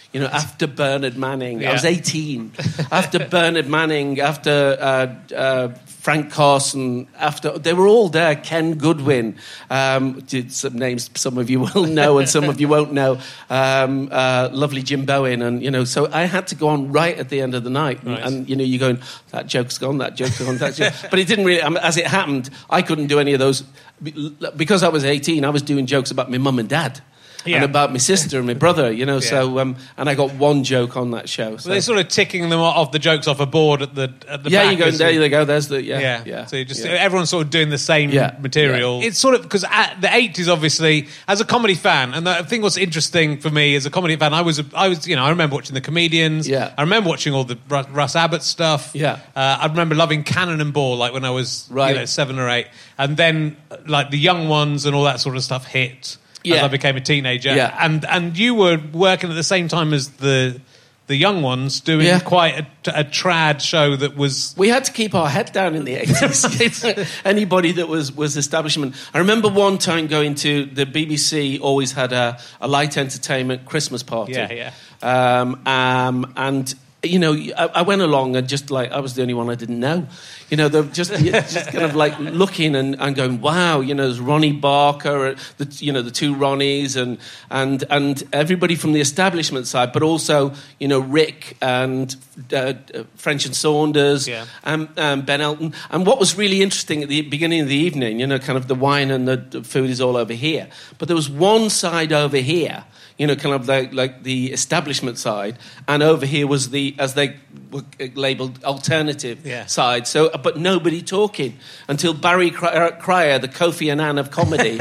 Speaker 7: You know, after Bernard Manning,
Speaker 1: Yeah.
Speaker 7: I was eighteen. After Bernard Manning, after uh, uh, Frank Carson, after they were all there. Ken Goodwin, um, did some names some of you will know and some of you won't know. Um, uh, lovely Jim Bowen, and you know, so I had to go on right at the end of the night,
Speaker 1: Right.
Speaker 7: and, and you know, you're going, that joke's gone, that joke's gone, that joke. But it didn't really. I mean, as it happened, I couldn't do any of those because I was eighteen. I was doing jokes about my mum and dad.
Speaker 1: Yeah.
Speaker 7: And about my sister and my brother, you know,
Speaker 1: Yeah.
Speaker 7: so um, and I got one joke on that show. So.
Speaker 1: So they're sort of ticking them off the jokes off a board at the at the
Speaker 7: yeah,
Speaker 1: back.
Speaker 7: you go
Speaker 1: as
Speaker 7: there.
Speaker 1: you-
Speaker 7: You go. There's the yeah,
Speaker 1: Yeah.
Speaker 7: yeah.
Speaker 1: So you just
Speaker 7: yeah.
Speaker 1: everyone's sort of doing the same
Speaker 7: Yeah.
Speaker 1: material.
Speaker 7: Yeah.
Speaker 1: It's sort of because at the eighties, obviously, as a comedy fan, and I think what's interesting for me as a comedy fan, I was I was you know I remember watching the comedians.
Speaker 7: Yeah.
Speaker 1: I remember watching all the Russ, Russ Abbott stuff.
Speaker 7: Yeah.
Speaker 1: Uh, I remember loving Cannon and Ball like when I was
Speaker 7: Right.
Speaker 1: you know seven or eight, and then like the Young Ones and all that sort of stuff hit. As
Speaker 7: Yeah.
Speaker 1: I became a teenager,
Speaker 7: Yeah.
Speaker 1: and and you were working at the same time as the the Young Ones doing
Speaker 7: Yeah.
Speaker 1: quite a, a trad show that was
Speaker 7: We had to keep our head down in the eighties. Anybody that was, was establishment. I remember one time going to the B B C. Always had a, a light entertainment Christmas party.
Speaker 1: Yeah, yeah.
Speaker 7: Um, um, and you know, I, I went along and just like I was the only one I didn't know. You know, they're just just kind of like looking and, and going, wow. You know, there's Ronnie Barker, the you know the two Ronnies, and and and everybody from the establishment side, but also you know Rick and uh, French and Saunders,
Speaker 1: Yeah.
Speaker 7: and um, Ben Elton. And what was really interesting at the beginning of the evening, you know, kind of the wine and the, the food is all over here, but there was one side over here. You know, kind of like, like the establishment side, and over here was the, as they were labelled, alternative
Speaker 1: Yeah.
Speaker 7: side. So, but nobody talking until Barry Cry- Cryer, the Kofi Annan of comedy,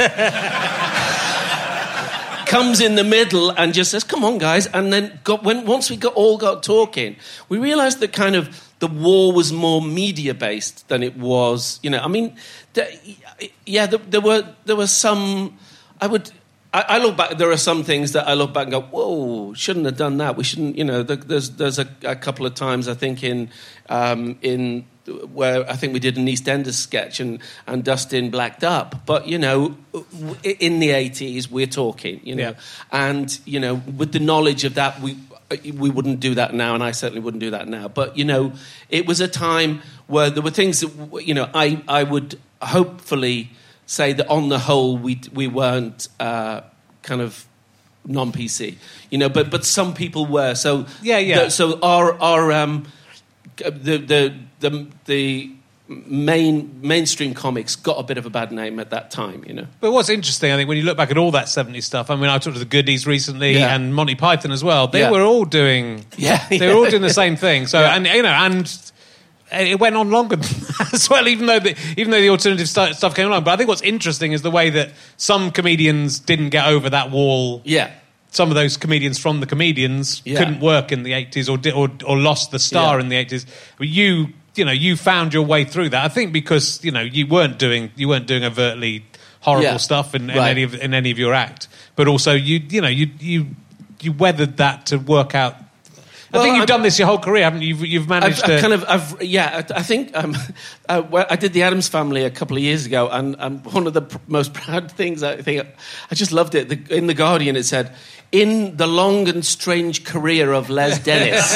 Speaker 7: comes in the middle and just says, "Come on, guys!" And then got, when once we got all got talking, we realised that kind of the war was more media based than it was. You know, I mean, the, yeah, there, there were there were some. I would. I, I look back. There are some things that I look back and go, "Whoa, shouldn't have done that. We shouldn't." You know, there's there's a, a couple of times I think in um, in where I think we did an EastEnders sketch and and Dustin blacked up. But you know, in the eighties, we're talking. You know,
Speaker 1: Yeah.
Speaker 7: and you know, with the knowledge of that, we we wouldn't do that now, and I certainly wouldn't do that now. But you know, it was a time where there were things that you know I I would hopefully say that on the whole we we weren't uh, kind of non-P C, you know, but but some people were. So
Speaker 1: Yeah, yeah.
Speaker 7: the- so our our um, the the the the main mainstream comics got a bit of a bad name at that time, you know.
Speaker 1: But what's interesting, I think, when you look back at all that seventies stuff, I mean, I talked to the Goodies recently
Speaker 7: Yeah.
Speaker 1: and Monty Python as well. They
Speaker 7: Yeah.
Speaker 1: were all doing,
Speaker 7: Yeah,
Speaker 1: they were all doing the same thing. So,
Speaker 7: Yeah.
Speaker 1: and you know, and it went on longer than that as well, even though the, even though the alternative stu- stuff came along. But I think what's interesting is the way that some comedians didn't get over that wall.
Speaker 7: Yeah.
Speaker 1: Some of those comedians from the comedians
Speaker 7: Yeah.
Speaker 1: couldn't work in the eighties or, di- or or lost the star
Speaker 7: Yeah.
Speaker 1: in the eighties. But you, you know, you found your way through that. I think because you know you weren't doing you weren't doing overtly horrible
Speaker 7: Yeah.
Speaker 1: stuff in, in
Speaker 7: Right.
Speaker 1: any of in any of your act, but also you you know you you you weathered that to work out. I
Speaker 7: Well,
Speaker 1: think you've
Speaker 7: I'm-
Speaker 1: done this your whole career, haven't you? You've, you've managed
Speaker 7: I've,
Speaker 1: to
Speaker 7: I've kind of, I've, yeah, I, I think um, uh, well, I did the Addams Family a couple of years ago, and, and one of the pr- most proud things I think I just loved it. The, in the Guardian, it said, "In the long and strange career of Les Dennis."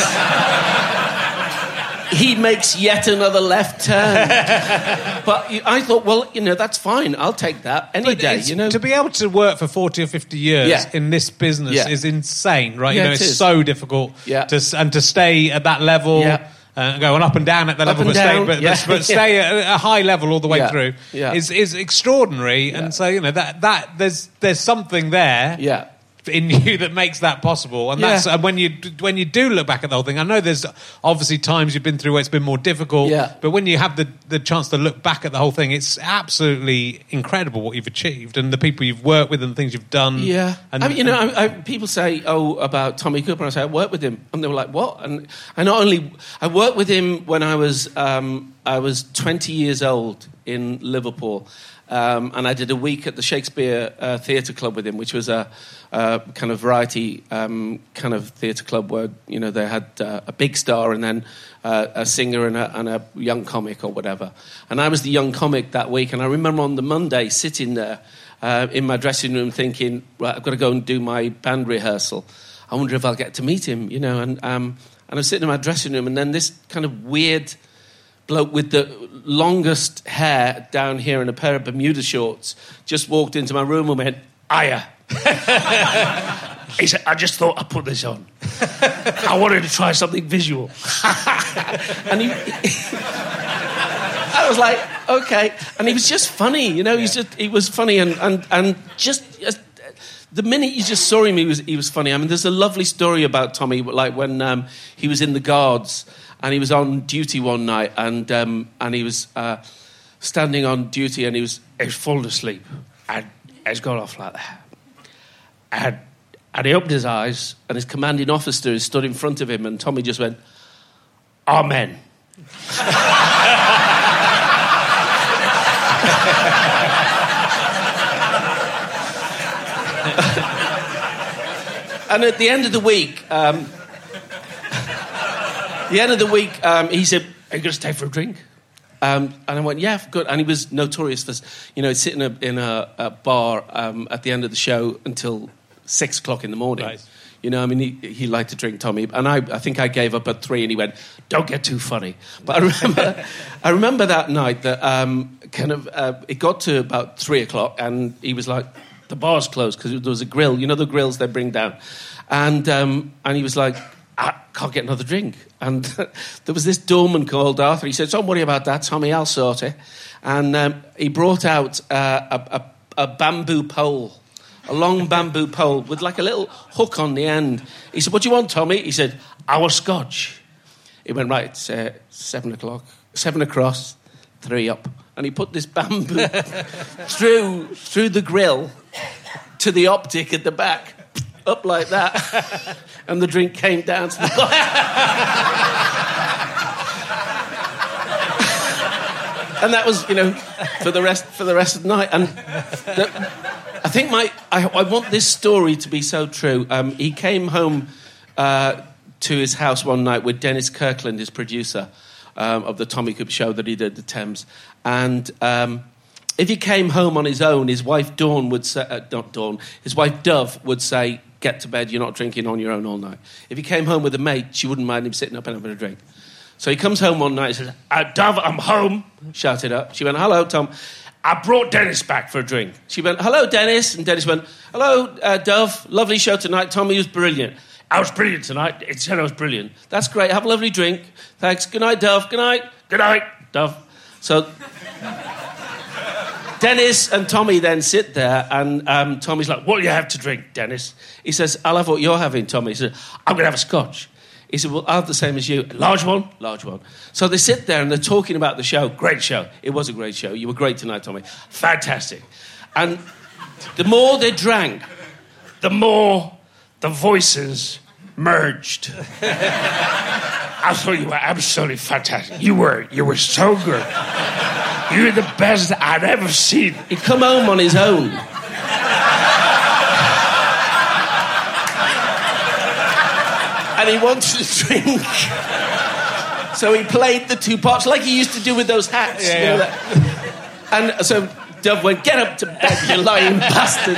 Speaker 7: He makes yet another left turn. But you- I thought, well, you know, that's fine. I'll take that any
Speaker 1: But
Speaker 7: day,
Speaker 1: it's-
Speaker 7: you know.
Speaker 1: to be able to work for forty or fifty years
Speaker 7: Yeah.
Speaker 1: in this business
Speaker 7: Yeah.
Speaker 1: is insane, right?
Speaker 7: Yeah,
Speaker 1: you know,
Speaker 7: it
Speaker 1: it's
Speaker 7: is.
Speaker 1: so difficult
Speaker 7: Yeah.
Speaker 1: to s- and to stay at that level.
Speaker 7: Yeah.
Speaker 1: Uh, going up and down at that
Speaker 7: Up
Speaker 1: level,
Speaker 7: and
Speaker 1: but, stay,
Speaker 7: down,
Speaker 1: but,
Speaker 7: yeah.
Speaker 1: but, but stay at a high level all the way
Speaker 7: Yeah.
Speaker 1: through
Speaker 7: Yeah.
Speaker 1: is is extraordinary.
Speaker 7: Yeah.
Speaker 1: And so you know that that there's there's something there
Speaker 7: Yeah.
Speaker 1: in you that makes that possible. And
Speaker 7: Yeah.
Speaker 1: that's and when you when you do look back at the whole thing, I know there's obviously times you've been through where it's been more difficult.
Speaker 7: Yeah.
Speaker 1: But when you have the the chance to look back at the whole thing, it's absolutely incredible what you've achieved and the people you've worked with and the things you've done.
Speaker 7: Yeah,
Speaker 1: And
Speaker 7: I mean, you know, I, I, people say, "Oh, about Tommy Cooper." I say, "I worked with him," and they were like, "What?" And I not only I worked with him when I was um, I was twenty years old in Liverpool, um, and I did a week at the Shakespeare uh, Theatre Club with him, which was a, a kind of variety um, kind of theatre club where you know they had uh, a big star and then uh, a singer and a, and a young comic or whatever. And I was the young comic that week, and I remember on the Monday sitting there. Uh, in my dressing room thinking, right, I've got to go and do my band rehearsal. I wonder if I'll get to meet him, you know. And um, and I was sitting in my dressing room, and then this kind of weird bloke with the longest hair down here and a pair of Bermuda shorts just walked into my room and went, "Hiya." He said, "I just thought I'd put this on. I wanted to try something visual." And he, I was like, okay. And he was just funny, you know. Yeah. He's just he was funny, and and and just, just the minute you just saw him, he was he was funny. I mean, there's a lovely story about Tommy, like when um, he was in the Guards and he was on duty one night, and um, and he was uh, standing on duty, and he was he was falling asleep, and he's gone off like that, and. And he opened his eyes, and his commanding officer stood in front of him, and Tommy just went, "Amen." And at the end of the week, um, the end of the week, um, he said, "Are you going to stay for a drink?" Um, and I went, "Yeah, good." And he was notorious for, you know, sitting in a, in a, a bar um, at the end of the show until six o'clock in the morning. Right. You know, I mean, he, he liked to drink, Tommy. And I, I think I gave up at three, and he went, "Don't get too funny." But I remember, I remember that night that um, kind of, uh, it got to about three o'clock, and he was like, "The bar's closed," because there was a grill. You know the grills they bring down. And um, and he was like, "I can't get another drink." And there was this doorman called Arthur. He said, "Don't worry about that, Tommy, I'll sort it." And um, he brought out uh, a, a, a bamboo pole. A long bamboo pole with like a little hook on the end. He said, "What do you want, Tommy?" He said, "Our scotch." He went, "Right, it's uh, seven o'clock. Seven across, three up." And he put this bamboo through through the grill to the optic at the back, up like that. And the drink came down to the bottom. And that was, you know, for the rest for the rest of the night. And the, I think my I, I want this story to be so true. Um, he came home uh, to his house one night with Dennis Kirkland, his producer um, of the Tommy Cooper show that he did, the Thames. And um, if he came home on his own, his wife Dawn would say, uh, not Dawn, his wife Dove would say, "Get to bed. You're not drinking on your own all night." If he came home with a mate, she wouldn't mind him sitting up and having a drink. So he comes home one night and says, uh, "Dove, I'm home." Shouted up. She went, "Hello, Tom. I brought Dennis back for a drink." She went, "Hello, Dennis." And Dennis went, "Hello, uh, Dove. Lovely show tonight. Tommy was brilliant." "I was brilliant tonight. It said I was brilliant." "That's great. Have a lovely drink. Thanks. Good night, Dove. Good night. Good night, Dove." So Dennis and Tommy then sit there, and um, Tommy's like, "What do you have to drink, Dennis?" He says, "I'll have what you're having, Tommy." He said, "I'm going to have a scotch." He said, "Well, I'll have the same as you." "Large one?" "Large one." So they sit there and they're talking about the show. Great show. It was a great show. You were great tonight, Tommy. Fantastic. And the more they drank, the more the voices merged. "I thought you were absolutely fantastic. You were. You were so good. You were the best I'd ever seen." He'd come home on his own. And he wanted to drink. So he played the two parts like he used to do with those hats. Yeah, you know, yeah. And so Dove went, "Get up to bed, you lying bastard."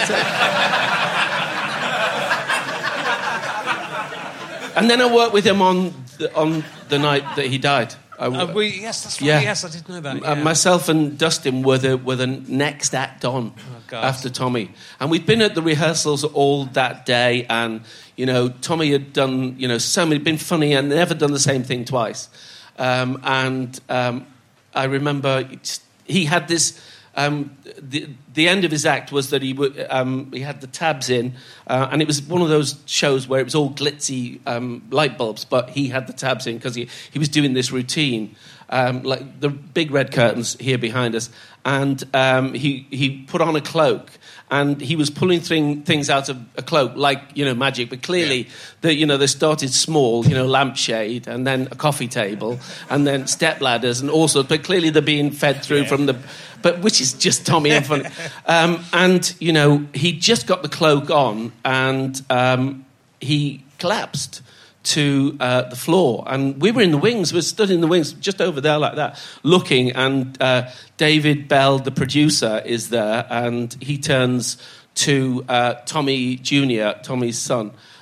Speaker 7: And then I worked with him on the, on the night that he died. I,
Speaker 1: uh, we, yes, that's right.
Speaker 7: Yeah.
Speaker 1: Yes, I did know that. Yeah.
Speaker 7: Uh, myself and Dustin were the were the next act on
Speaker 1: oh,
Speaker 7: after Tommy, and we'd been at the rehearsals all that day. And you know, Tommy had done you know so many, been funny, and never done the same thing twice. Um, and um, I remember he had this. Um, the the end of his act was that he w- um, he had the tabs in, uh, and it was one of those shows where it was all glitzy um, light bulbs, but he had the tabs in because he, he was doing this routine, um, like the big red curtains here behind us, and um, he he put on a cloak. And he was pulling thing, things out of a cloak like, you know, magic. But clearly, yeah. the, you know, they started small, you know, lampshade, and then a coffee table, and then step ladders and all sorts. But clearly they're being fed through yeah. from the... But which is just Tommy and funny. um, and, you know, he just got the cloak on, and um, he collapsed to uh, the floor, and we were in the wings. We were stood in the wings, just over there like that, looking. And uh, David Bell, the producer, is there, and he turns to uh, Tommy Junior, Tommy's son,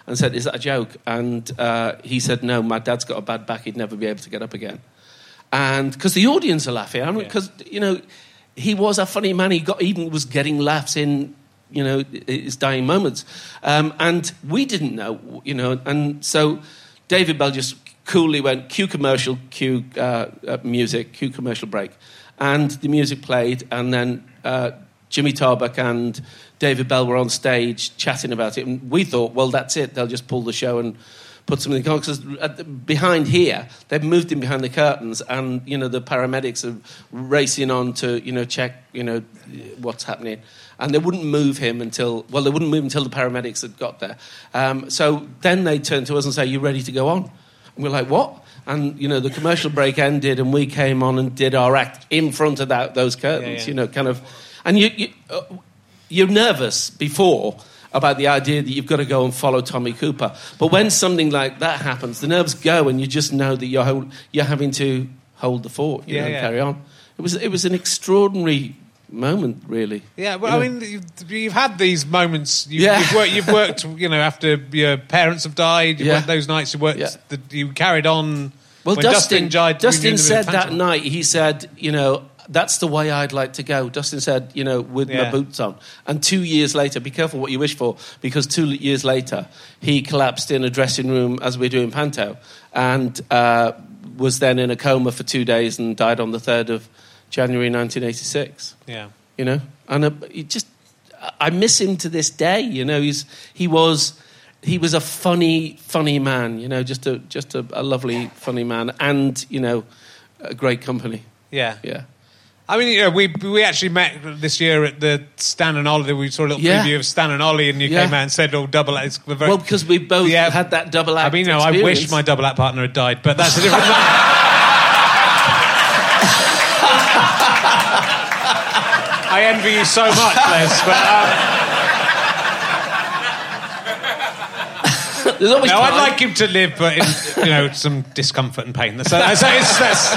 Speaker 7: and said, "Is that a joke?" And uh, he said, "No, my dad's got a bad back. He'd never be able to get up again." And because the audience are laughing, I mean, because you know, he was a funny man. He got even was getting laughs in, you know, his dying moments, um, and we didn't know, you know, and so David Bell just coolly went, cue commercial, cue uh, uh, music, cue commercial break, and the music played, and then uh, Jimmy Tarbuck and David Bell were on stage chatting about it, and we thought, well, that's it, they'll just pull the show and put something on, because behind here, they've moved him behind the curtains, and, you know, the paramedics are racing on to, you know, check, you know, what's happening. And they wouldn't move him until, well, they wouldn't move until the paramedics had got there. Um, so then they turned to us and say, "You ready to go on?" And we're like, "What?" And, you know, the commercial break ended and we came on and did our act in front of that, those curtains, yeah, yeah. you know, kind of. And you, you, uh, you're nervous before about the idea that you've got to go and follow Tommy Cooper. But when something like that happens, the nerves go and you just know that you're, hold, you're having to hold the fort, you
Speaker 1: yeah,
Speaker 7: know, and
Speaker 1: yeah.
Speaker 7: carry on. It was, it was an extraordinary moment, really.
Speaker 1: Yeah, well,
Speaker 7: you
Speaker 1: I
Speaker 7: know?
Speaker 1: mean, you've, you've had these moments. You've,
Speaker 7: Yeah.
Speaker 1: you've, worked, you've worked, you know, after your parents have died. You
Speaker 7: Yeah.
Speaker 1: worked those nights. You worked.
Speaker 7: Yeah.
Speaker 1: The, you carried on.
Speaker 7: Well,
Speaker 1: when
Speaker 7: Dustin,
Speaker 1: Dustin died.
Speaker 7: Dustin
Speaker 1: you
Speaker 7: said that
Speaker 1: Phantom.
Speaker 7: night, he said, you know, "That's the way I'd like to go." Dustin said, you know, with
Speaker 1: Yeah.
Speaker 7: my boots on. And two years later, be careful what you wish for, because two years later, he collapsed in a dressing room as we were doing Panto, and uh, was then in a coma for two days and died on the third of January nineteen eighty-six.
Speaker 1: Yeah.
Speaker 7: You know, and uh, he just, I miss him to this day. You know, he's he was he was a funny, funny man. You know, just a just a, a lovely, funny man, and you know, a great company.
Speaker 1: Yeah.
Speaker 7: Yeah.
Speaker 1: I mean, you know, we we actually met this year at the Stan and Ollie. We saw a little
Speaker 7: Yeah.
Speaker 1: preview of Stan and Ollie, and you
Speaker 7: Yeah.
Speaker 1: came out and said, "Oh, double act." It's very,
Speaker 7: Well, because we both
Speaker 1: Yeah.
Speaker 7: had that double act.
Speaker 1: I mean, no, I
Speaker 7: experience.
Speaker 1: wish my double act partner had died, but that's a different matter. I envy you so much, Les, but um,
Speaker 7: There's always
Speaker 1: no,
Speaker 7: time.
Speaker 1: I'd like him to live, but in, you know, some discomfort and pain. So, so it's, that's,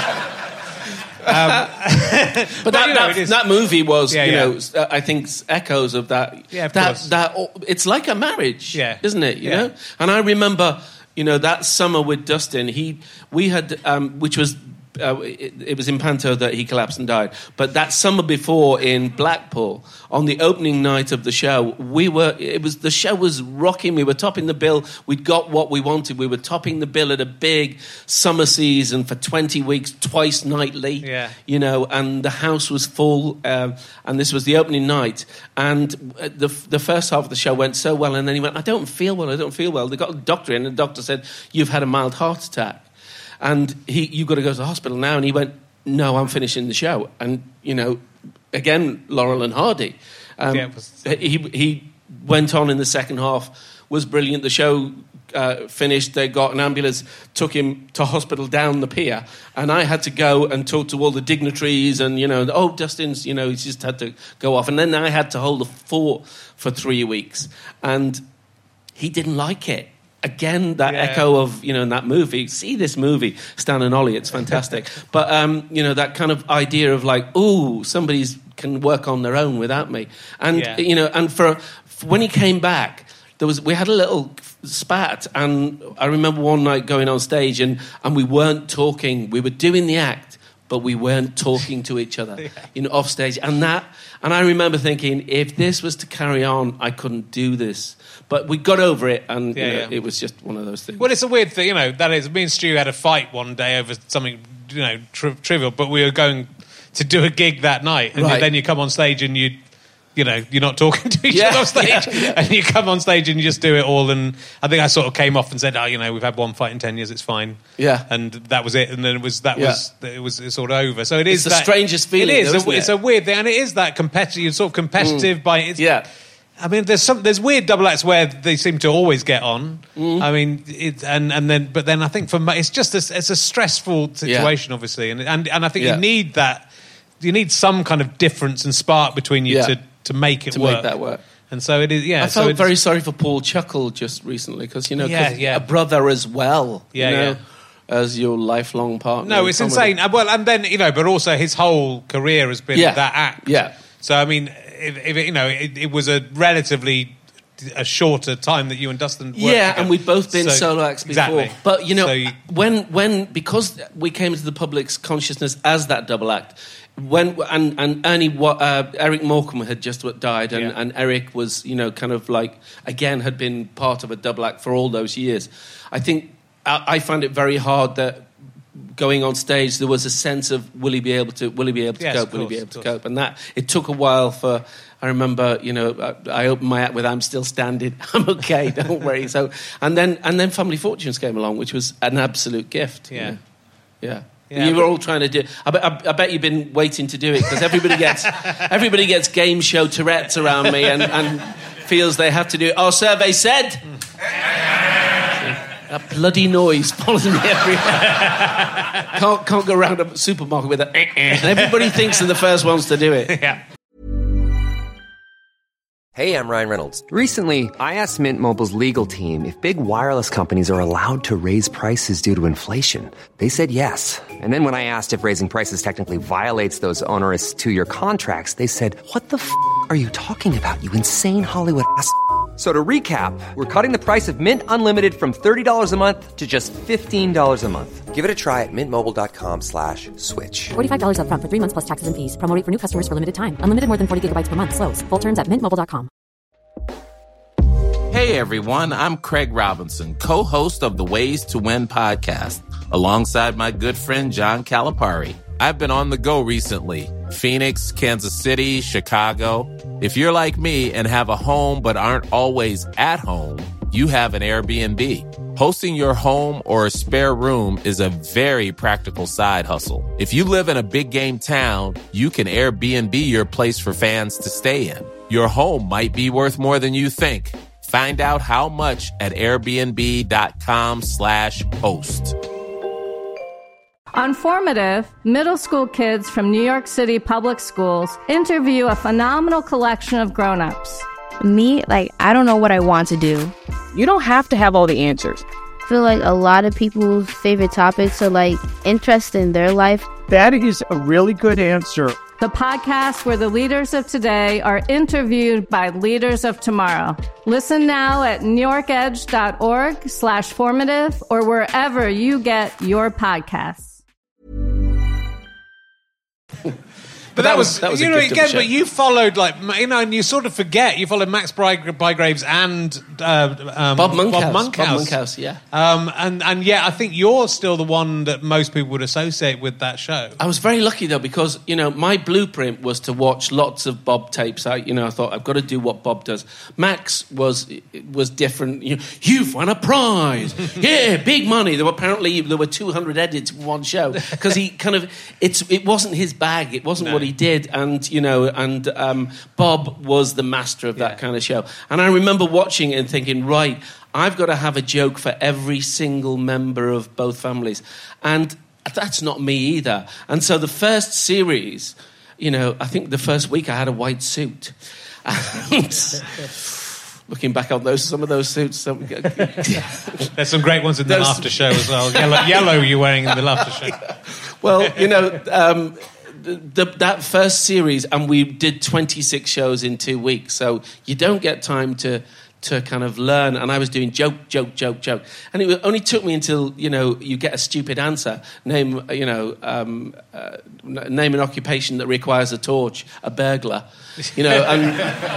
Speaker 1: um,
Speaker 7: But that,
Speaker 1: you know,
Speaker 7: that,
Speaker 1: it is-
Speaker 7: that movie was,
Speaker 1: Yeah,
Speaker 7: you
Speaker 1: yeah.
Speaker 7: know, uh, I think echoes of that.
Speaker 1: Yeah, of
Speaker 7: that,
Speaker 1: course.
Speaker 7: that it's like a marriage,
Speaker 1: Yeah.
Speaker 7: isn't it? You
Speaker 1: Yeah.
Speaker 7: know. And I remember, you know, that summer with Dustin, he we had, um, which was. Uh, it, it was in Panto that he collapsed and died. But that summer before in Blackpool, on the opening night of the show, we were. It was the show was rocking. We were topping the bill. We'd got what we wanted. We were topping the bill at a big summer season for twenty weeks, twice nightly.
Speaker 1: Yeah.
Speaker 7: You know, and the house was full. Um, and this was the opening night. And the the first half of the show went so well. And then he went, "I don't feel well. I don't feel well." They got a doctor in, and the doctor said, "You've had a mild heart attack." And he, you've got to go to the hospital now. And he went, "No, I'm finishing the show." And, you know, again, Laurel and Hardy. Um,
Speaker 1: Yeah, it was-
Speaker 7: he, he went on in the second half, was brilliant. The show uh, finished. They got an ambulance, took him to hospital down the pier. And I had to go and talk to all the dignitaries and, you know, oh, Dustin's, you know, he's just had to go off. And then I had to hold the fort for three weeks. And he didn't like it. Again, that
Speaker 1: Yeah.
Speaker 7: echo of, you know, in that movie. See this movie, Stan and Ollie, it's fantastic. But, um, you know, that kind of idea of like, ooh, somebody's can work on their own without me. And,
Speaker 1: Yeah.
Speaker 7: you know, and for, for when he came back, there was we had a little spat. And I remember one night going on stage and, and we weren't talking. We were doing the act, but we weren't talking to each other, yeah. you know, off stage. And that, and I remember thinking, if this was to carry on, I couldn't do this. But we got over it, and
Speaker 1: Yeah,
Speaker 7: you know,
Speaker 1: yeah.
Speaker 7: it was just one of those things.
Speaker 1: Well, it's a weird thing, you know. That is, me and Stu had a fight one day over something, you know, tri- trivial. But we were going to do a gig that night, and
Speaker 7: Right.
Speaker 1: then you come on stage and you, you know, you're not talking to each
Speaker 7: Yeah,
Speaker 1: other off stage,
Speaker 7: yeah, yeah.
Speaker 1: and you come on stage and you just do it all. And I think I sort of came off and said, "Oh, you know, we've had one fight in ten years, it's fine."
Speaker 7: Yeah.
Speaker 1: and that was it. And then it was that
Speaker 7: Yeah.
Speaker 1: was it was it's sort of over. So it is
Speaker 7: It's the
Speaker 1: that,
Speaker 7: strangest feeling,
Speaker 1: It is.
Speaker 7: though, isn't
Speaker 1: it's
Speaker 7: it?
Speaker 1: a weird thing, and it is that competitive. You're sort of competitive by it's,
Speaker 7: Yeah.
Speaker 1: I mean, there's some there's weird double acts where they seem to always get on.
Speaker 7: Mm.
Speaker 1: I mean, it, and and then but then I think for me, it's just a, it's a stressful situation, obviously, and and and I think
Speaker 7: Yeah.
Speaker 1: you need that. You need some kind of difference and spark between you
Speaker 7: Yeah.
Speaker 1: to to make it
Speaker 7: To
Speaker 1: work.
Speaker 7: make that work.
Speaker 1: And so it is. Yeah,
Speaker 7: I
Speaker 1: so
Speaker 7: felt
Speaker 1: it's,
Speaker 7: very sorry for Paul Chuckle just recently because, you know, 'cause
Speaker 1: Yeah, yeah.
Speaker 7: a brother as well,
Speaker 1: Yeah,
Speaker 7: you know,
Speaker 1: yeah.
Speaker 7: as your lifelong partner.
Speaker 1: No,
Speaker 7: in
Speaker 1: it's
Speaker 7: comedy.
Speaker 1: insane. Uh, Well, and then you know, but also his whole career has been
Speaker 7: Yeah.
Speaker 1: that act.
Speaker 7: Yeah.
Speaker 1: So I mean, if, if it, you know, it, it was a relatively a shorter time that you and Dustin worked
Speaker 7: Yeah,
Speaker 1: together.
Speaker 7: and we'd both been
Speaker 1: So-
Speaker 7: solo acts before.
Speaker 1: Exactly.
Speaker 7: But, you know,
Speaker 1: So you-
Speaker 7: when, when, because we came into the public's consciousness as that double act, when, and, and Ernie, uh, Eric Morecambe had just died, and,
Speaker 1: Yeah.
Speaker 7: and Eric was, you know, kind of like, again, had been part of a double act for all those years. I think, I, I find it very hard that going on stage, there was a sense of, will he be able to, will he be able to
Speaker 1: Yes,
Speaker 7: cope,
Speaker 1: of
Speaker 7: will he be
Speaker 1: course,
Speaker 7: able to
Speaker 1: of course.
Speaker 7: cope? And that, it took a while for, I remember, you know, I, I opened my act with "I'm still standing, I'm okay, don't worry." So, and then and then Family Fortunes came along, which was an absolute gift. you
Speaker 1: Yeah.
Speaker 7: know. yeah.
Speaker 1: Yeah,
Speaker 7: you were
Speaker 1: but-
Speaker 7: all trying to do. I bet, I, I bet you've been waiting to do it because everybody gets everybody gets game show Tourette's around me and, and feels they have to do it. Our survey said. That bloody noise follows me everywhere. can't can't go around a supermarket with that. And everybody thinks they're the first ones to do it.
Speaker 1: Yeah.
Speaker 2: Hey, I'm Ryan Reynolds. Recently, I asked Mint Mobile's legal team if big wireless companies are allowed to raise prices due to inflation. They said yes. And then when I asked if raising prices technically violates those onerous two-year contracts, they said, "What the f*** are you talking about, you insane Hollywood ass?" So to recap, we're cutting the price of Mint Unlimited from thirty dollars a month to just fifteen dollars a month. Give it a try at mintmobile.com slash switch.
Speaker 4: forty-five dollars up front for three months plus taxes and fees. Promo rate for new customers for limited time. Unlimited more than forty gigabytes per month. Slows full terms at mint mobile dot com.
Speaker 5: Hey everyone, I'm Craig Robinson, co-host of the Ways to Win podcast, alongside my good friend John Calipari. I've been on the go recently. Phoenix, Kansas City, Chicago. If you're like me and have a home but aren't always at home, you have an Airbnb. Hosting your home or a spare room is a very practical side hustle. If you live in a big game town, you can Airbnb your place for fans to stay in. Your home might be worth more than you think. Find out how much at airbnb.com slash host.
Speaker 8: On Formative, middle school kids from New York City public schools interview a phenomenal collection of grown-ups.
Speaker 9: Me, like, I don't know what I want to do.
Speaker 10: You don't have to have all the answers.
Speaker 9: I feel like a lot of people's favorite topics are like interest in their life.
Speaker 11: That is a really good answer.
Speaker 8: The podcast where the leaders of today are interviewed by leaders of tomorrow. Listen now at newyorkedge.org slash formative or wherever you get your podcasts.
Speaker 1: But,
Speaker 7: that
Speaker 1: that,
Speaker 7: was-
Speaker 1: was,
Speaker 7: that was a
Speaker 1: you know,
Speaker 7: gift of a
Speaker 1: again,
Speaker 7: show.
Speaker 1: but you followed, like, you know, and you sort of forget, you followed Max Bygra- Bygraves and uh, um,
Speaker 7: Bob Monkhouse.
Speaker 1: Bob Monkhouse.
Speaker 7: Bob Monkhouse, yeah.
Speaker 1: Um, and, and yeah, I think you're still the one that most people would associate with that show.
Speaker 7: I was very lucky though because you know my blueprint was to watch lots of Bob tapes. I you know I thought I've got to do what Bob does. Max was was different. You know, you've won a prize, yeah, big money. There were apparently there were two hundred edits in one show because he kind of it's it wasn't his bag. It wasn't
Speaker 1: No.
Speaker 7: what he did, and you know, and um, Bob was the master of that
Speaker 1: Yeah.
Speaker 7: kind of show. And I remember watching it and thinking, right, I've got to have a joke for every single member of both families, and that's not me either. And so the first series, you know, I think the first week I had a white suit. And looking back on those, some of those suits. Some,
Speaker 1: There's some great ones in the
Speaker 7: Those-
Speaker 1: laughter show as well. Yellow, yellow you're wearing in the laughter show.
Speaker 7: well, you know, um, the, the, that first series, and we did twenty-six shows in two weeks, so you don't get time to to kind of learn. And I was doing joke, joke, joke, joke, and it only took me until you know you get a stupid answer. Name, you know, um, uh, name an occupation that requires a torch, a burglar, you know, and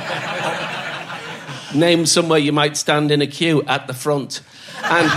Speaker 7: name somewhere you might stand in a queue at the front, and.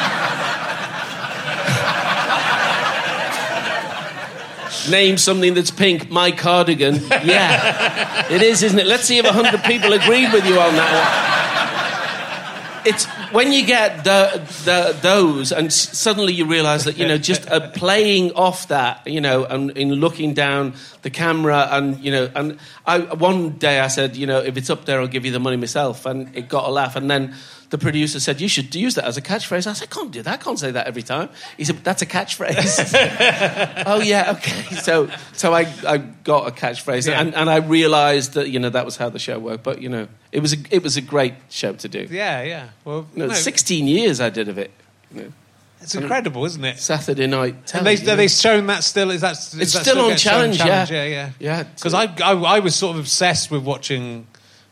Speaker 7: Name something that's pink. My cardigan. Yeah, it is, isn't it? Let's see if a hundred people agreed with you on that one. It's when you get the, the those, and s- suddenly you realise that you know just uh, playing off that, you know, and in looking down the camera, and you know, and I one day I said, you know, if it's up there, I'll give you the money myself, and it got a laugh, and then. The producer said, you should use that as a catchphrase. I said, I can't do that. I can't say that every time. He said, that's a catchphrase. Oh, yeah, okay. So so I, I got a catchphrase.
Speaker 1: Yeah.
Speaker 7: And, and I realised that, you know, that was how the show worked. But, you know, it was a, it was a great show to do.
Speaker 1: Yeah, yeah. Well,
Speaker 7: You know,
Speaker 1: no,
Speaker 7: sixteen years I did of it. You know,
Speaker 1: it's incredible, isn't it?
Speaker 7: Saturday night
Speaker 1: And
Speaker 7: telly.
Speaker 1: they,
Speaker 7: you know.
Speaker 1: are they shown that still? Is that is
Speaker 7: It's
Speaker 1: that
Speaker 7: still on
Speaker 1: gets shown
Speaker 7: Challenge, yeah.
Speaker 1: yeah, yeah.
Speaker 7: Yeah.
Speaker 1: Because I, I I was sort of obsessed with watching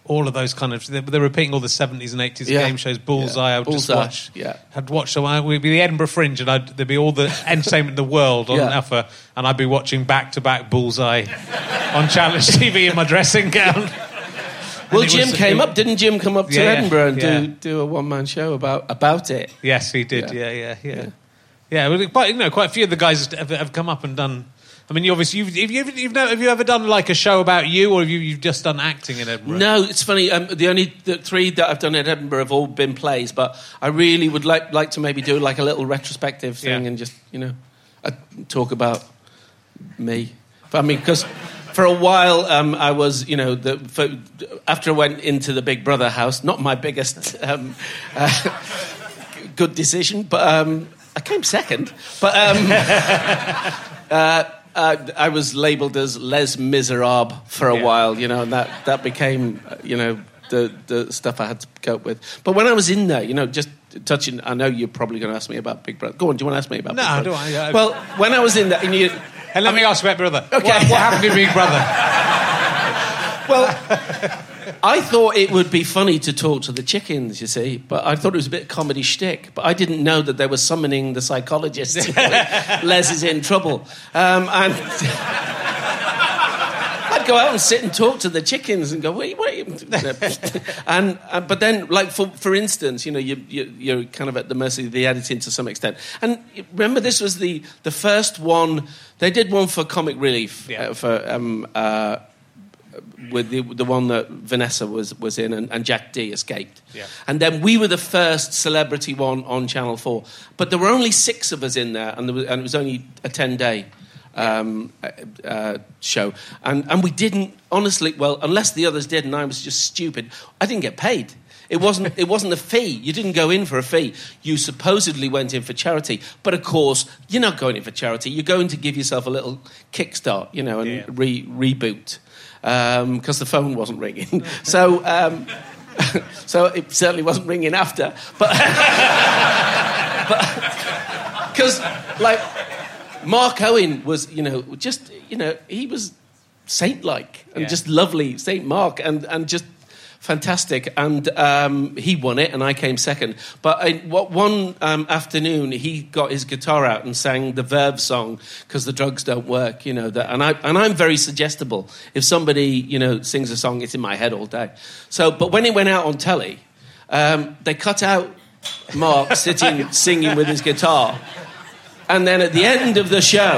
Speaker 1: all of those kind of... They're, they're repeating all the seventies and eighties
Speaker 7: Yeah.
Speaker 1: game shows. Bullseye,
Speaker 7: Yeah.
Speaker 1: I would just
Speaker 7: Bullseye,
Speaker 1: watch...
Speaker 7: yeah.
Speaker 1: I'd watch... So I would be the Edinburgh Fringe, and I'd, there'd be all the entertainment in the world on
Speaker 7: Yeah.
Speaker 1: offer, and I'd be watching back-to-back Bullseye on Challenge T V in my dressing gown.
Speaker 7: Well,
Speaker 1: it
Speaker 7: Jim
Speaker 1: was-
Speaker 7: came
Speaker 1: it-
Speaker 7: up, didn't Jim come up to
Speaker 1: Yeah, yeah,
Speaker 7: Edinburgh and
Speaker 1: yeah.
Speaker 7: do, do a one-man show about about it?
Speaker 1: Yes, he did.
Speaker 7: Yeah.
Speaker 1: Yeah, yeah, yeah. Yeah, well, quite, you know, quite a few of the guys have, have come up and done... I mean, you obviously... You've, have, you, you've know, have you ever done, like, a show about you, or have you you've just done acting in Edinburgh?
Speaker 7: No, it's funny. Um, the only the three that I've done at Edinburgh have all been plays, but I really would like like to maybe do like a little retrospective thing
Speaker 1: Yeah.
Speaker 7: and just, you know, uh, talk about me. But, I mean, because... For a while, um, I was, you know, the, for, after I went into the Big Brother house, not my biggest um, uh, good decision, but um, I came second. But um, uh, uh, I was labelled as Les Miserables for a
Speaker 1: Yeah.
Speaker 7: while, you know, and that, that became, uh, you know, the, the stuff I had to cope with. But when I was in there, you know, just touching, I know you're probably going to ask me about Big Brother. Go on, do you want to ask me about
Speaker 1: No,
Speaker 7: Big Brother?
Speaker 1: don't I- yeah.
Speaker 7: Well, when I was in there, and you...
Speaker 1: And let me ask about Brother.
Speaker 7: Okay.
Speaker 1: What, what happened to Big Brother?
Speaker 7: Well, I thought it would be funny to talk to the chickens, you see, but I thought it was a bit comedy shtick. But I didn't know that they were summoning the psychologist. Les is in trouble. Um, and I'd go out and sit and talk to the chickens and go, wait, wait. and uh, But then, like, for, for instance, you know, you, you, you're kind of at the mercy of the editing to some extent. And remember, this was the, the first one... They did one for Comic Relief,
Speaker 1: Yeah.
Speaker 7: uh, for... Um, uh, with the the one that Vanessa was, was in and, and Jack D escaped.
Speaker 1: Yeah.
Speaker 7: And then we were the first celebrity one on Channel four. But there were only six of us in there, and, there was, and it was only a ten-day um, uh, show. And, and we didn't, honestly, well, unless the others did and I was just stupid, I didn't get paid. It wasn't, it wasn't a fee. You didn't go in for a fee. You supposedly went in for charity. But, of course, you're not going in for charity. You're going to give yourself a little kickstart, you know, and
Speaker 1: Yeah.
Speaker 7: re- reboot. Because um, the phone wasn't ringing. So um, so it certainly wasn't ringing after. But because, like, Mark Owen was, you know, just, you know, he was saint-like and
Speaker 1: Yeah.
Speaker 7: just lovely, Saint Mark, and, and just fantastic. And um, he won it, and I came second. But I, what, one um, afternoon, he got his guitar out and sang the Verve song, because the drugs don't work, you know. That, and, I, and I'm very suggestible. If somebody, you know, sings a song, it's in my head all day. So, but when it went out on telly, um, they cut out Mark sitting, singing with his guitar. And then at the end of the show,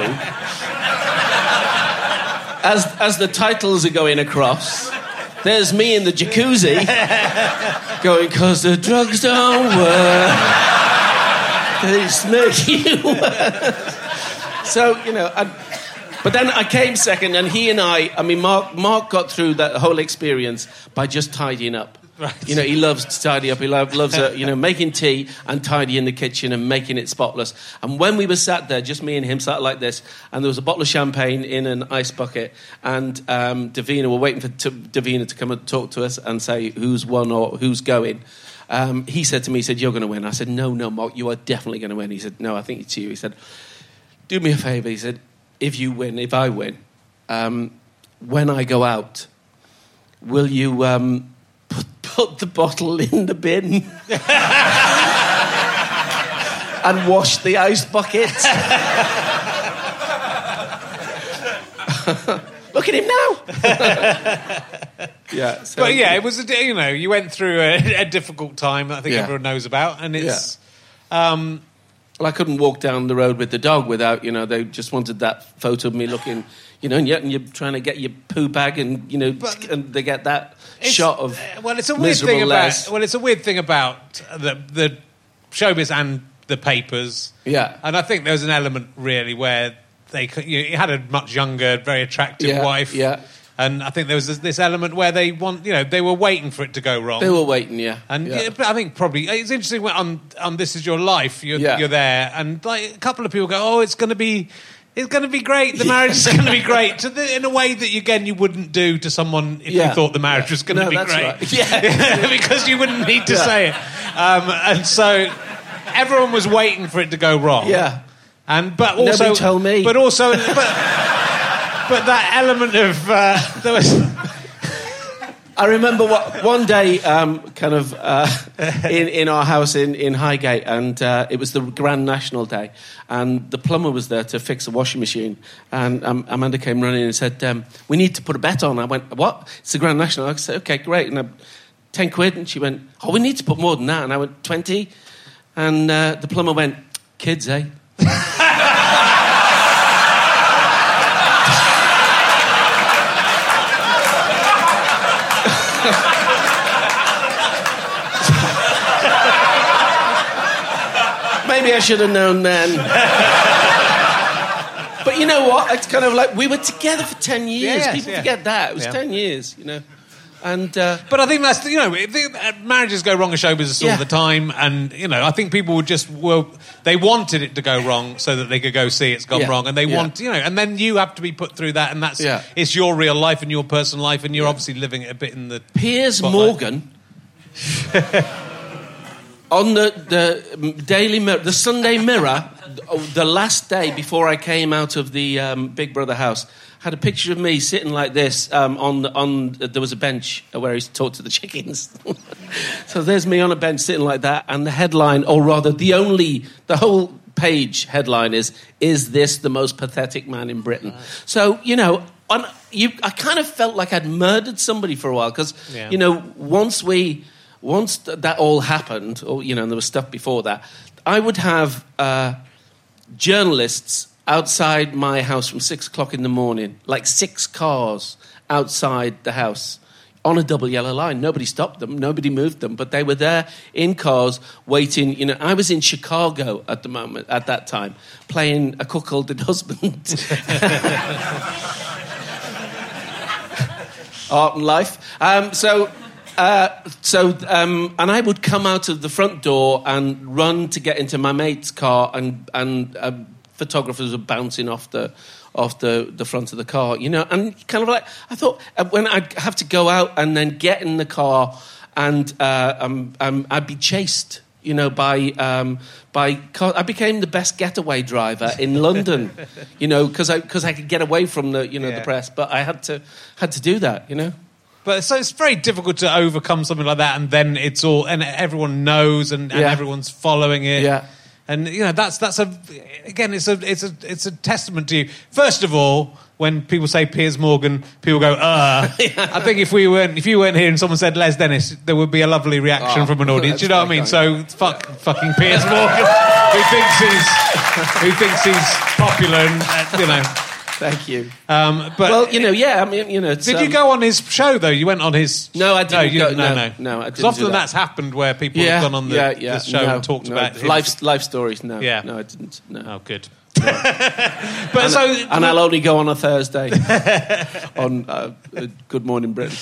Speaker 7: as, as the titles are going across... There's me in the jacuzzi going, 'cause the drugs don't work. They make you worse. So, you know, I, but then I came second, and he and I, I mean, Mark, Mark got through that whole experience by just tidying up.
Speaker 1: Right.
Speaker 7: You know, he loves to tidy up. He lo- loves, uh, you know, making tea and tidying the kitchen and making it spotless. And when we were sat there, just me and him sat like this, and there was a bottle of champagne in an ice bucket, and um, Davina, we're waiting for t- Davina to come and talk to us and say who's won or who's going. Um, he said to me, he said, "You're going to win." I said, "No, no, Mark, you are definitely going to win." He said, "No, I think it's you." He said, "Do me a favour." He said, "If you win, if I win, um, when I go out, will you... Um, put the bottle in the bin and wash the ice bucket?" Look at him now. Yeah, so,
Speaker 1: But yeah, it was, a, you know, you went through a, a difficult time that I think
Speaker 7: Yeah.
Speaker 1: everyone knows about, and it's... Um,
Speaker 7: well, I couldn't walk down the road with the dog without, you know, they just wanted that photo of me looking, you know, and yet and you're trying to get your poo bag and, you know,
Speaker 1: But-
Speaker 7: and they get that
Speaker 1: It's-
Speaker 7: shot of
Speaker 1: well, it's a weird
Speaker 7: miserable
Speaker 1: thing about
Speaker 7: Les.
Speaker 1: well, it's a weird thing about the the showbiz and the papers.
Speaker 7: Yeah.
Speaker 1: And I think there was an element really where they could, you know, he had a much younger, very attractive
Speaker 7: Yeah,
Speaker 1: wife.
Speaker 7: yeah.
Speaker 1: And I think there was this, this element where they want, you know, they were waiting for it to go wrong.
Speaker 7: They were waiting, yeah.
Speaker 1: And
Speaker 7: yeah.
Speaker 1: yeah, but I think probably it's interesting when on on This Is Your Life, you're
Speaker 7: Yeah.
Speaker 1: you're there, and like a couple of people go, "Oh, it's going to be, it's going to be great. The marriage is going to be great," to the, in a way that again you wouldn't do to someone if
Speaker 7: Yeah.
Speaker 1: you thought the marriage was going to
Speaker 7: No,
Speaker 1: be
Speaker 7: that's
Speaker 1: great,
Speaker 7: right. Yeah.
Speaker 1: because you wouldn't need to
Speaker 7: Yeah.
Speaker 1: say it. Um, and so everyone was waiting for it to go wrong.
Speaker 7: Yeah.
Speaker 1: And but also
Speaker 7: Nobody told me.
Speaker 1: But also, but, but that element of uh, there was.
Speaker 7: I remember what, one day, um, kind of uh, in in our house in in Highgate, and uh, it was the Grand National Day, and the plumber was there to fix the washing machine, and um, Amanda came running and said, um, "We need to put a bet on." I went, "What? It's the Grand National." I said, "Okay, great." And I, ten quid, and she went, "Oh, we need to put more than that." And I went, twenty, and uh, the plumber went, "Kids, eh?" Maybe I should have known then. But you know what? It's kind of like we were together for ten years.
Speaker 1: Yes,
Speaker 7: People
Speaker 1: yeah.
Speaker 7: forget that. It was
Speaker 1: Yeah.
Speaker 7: ten years, you know. And uh,
Speaker 1: But I think that's, you know, I think, uh, marriages go wrong in show business
Speaker 7: Yeah.
Speaker 1: all the time, and, you know, I think people would just, well, they wanted it to go wrong so that they could go see it's gone
Speaker 7: Yeah.
Speaker 1: wrong, and they
Speaker 7: Yeah.
Speaker 1: want, you know, and then you have to be put through that, and that's,
Speaker 7: Yeah.
Speaker 1: it's your real life and your personal life, and you're obviously living it a bit in the...
Speaker 7: Piers
Speaker 1: spotlight.
Speaker 7: Morgan... on the, the Daily Mirror, the Sunday Mirror, the last day before I came out of the um, Big Brother house, had a picture of me sitting like this um, on on. There was a bench where I used to talk to the chickens. So there's me on a bench sitting like that, and the headline, or rather, the only the whole page headline is: "Is this the most pathetic man in Britain?" Right. So you know. On, you, I kind of felt like I'd murdered somebody for a while because
Speaker 1: Yeah.
Speaker 7: you know once we. Once th- that all happened, or you know, and there was stuff before that, I would have uh, journalists outside my house from six o'clock in the morning, like six cars outside the house on a double yellow line. Nobody stopped them, nobody moved them, but they were there in cars waiting. You know, I was in Chicago at the moment, at that time, playing a cuckolded husband. Art and life. Um, so. Uh, so, um, and I would come out of the front door and run to get into my mate's car, and and uh, photographers were bouncing off the off the, the front of the car, you know. And kind of like I thought, uh, when I'd have to go out and then get in the car, and uh, um, um, I'd be chased, you know, by um, by car. I became the best getaway driver in London, you know, because I because I could get away from the you know
Speaker 1: Yeah.
Speaker 7: the press, but I had to had to do that, you know.
Speaker 1: But so it's very difficult to overcome something like that, and then it's all, and everyone knows, and, and
Speaker 7: Yeah.
Speaker 1: everyone's following it.
Speaker 7: Yeah.
Speaker 1: And you know that's that's a again it's a it's a it's a testament to you. First of all, when people say Piers Morgan, people go, uh. I think if we weren't if you weren't here and someone said Les Dennis, there would be a lovely reaction
Speaker 7: Oh,
Speaker 1: from an audience.
Speaker 7: that's
Speaker 1: You know what I
Speaker 7: very
Speaker 1: mean? So fuck fucking Piers Morgan, who thinks he's who thinks he's popular, and uh, you know.
Speaker 7: Thank you.
Speaker 1: Um, but
Speaker 7: well, you know, yeah, I mean, you know. It's,
Speaker 1: did
Speaker 7: um,
Speaker 1: you go on his show though? You went on his.
Speaker 7: No, I didn't
Speaker 1: No, you,
Speaker 7: go-
Speaker 1: no,
Speaker 7: no,
Speaker 1: no,
Speaker 7: no, I
Speaker 1: Because
Speaker 7: didn't
Speaker 1: often
Speaker 7: do that.
Speaker 1: that's happened where people
Speaker 7: yeah,
Speaker 1: have gone on the,
Speaker 7: yeah, yeah,
Speaker 1: the show
Speaker 7: no,
Speaker 1: and talked
Speaker 7: no.
Speaker 1: about him.
Speaker 7: life life stories. No,
Speaker 1: Yeah.
Speaker 7: no, I didn't. No.
Speaker 1: Oh, good.
Speaker 7: But
Speaker 1: but so,
Speaker 7: and I'll only go on a Thursday on uh, uh, Good Morning Britain.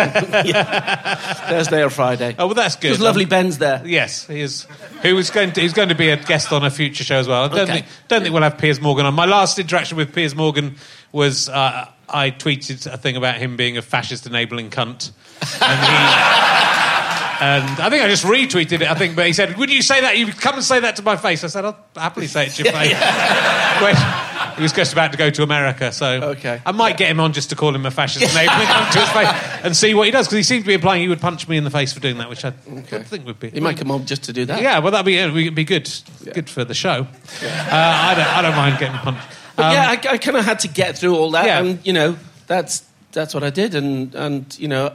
Speaker 7: Yeah. Thursday or Friday.
Speaker 1: oh well, that's good.
Speaker 7: There's lovely Ben's there.
Speaker 1: Yes, he is. Who was going to? He's going to be a guest on a future show as well. I don't
Speaker 7: Okay.
Speaker 1: think. Don't think we'll have Piers Morgan on. My last interaction with Piers Morgan was uh, I tweeted a thing about him being a fascist enabling cunt, and he. And I think I just retweeted it, I think, but he said, would you say that? You come and say that to my face. I said, I'll happily say it to your face. When he was just about to go to America, so
Speaker 7: Okay.
Speaker 1: I might get him on just to call him a fascist enabling cunt to his face and see what he does, because he seems to be implying he would punch me in the face for doing that, which I
Speaker 7: Okay.
Speaker 1: think would be...
Speaker 7: He might come on just to do that.
Speaker 1: Yeah, well, that'd be, it'd be good. Good for the show. Uh, I, don't, I don't mind getting punched.
Speaker 7: But
Speaker 1: Um,
Speaker 7: yeah, I, I kind of had to get through all that,
Speaker 1: Yeah.
Speaker 7: and you know, that's that's what I did, and and you know,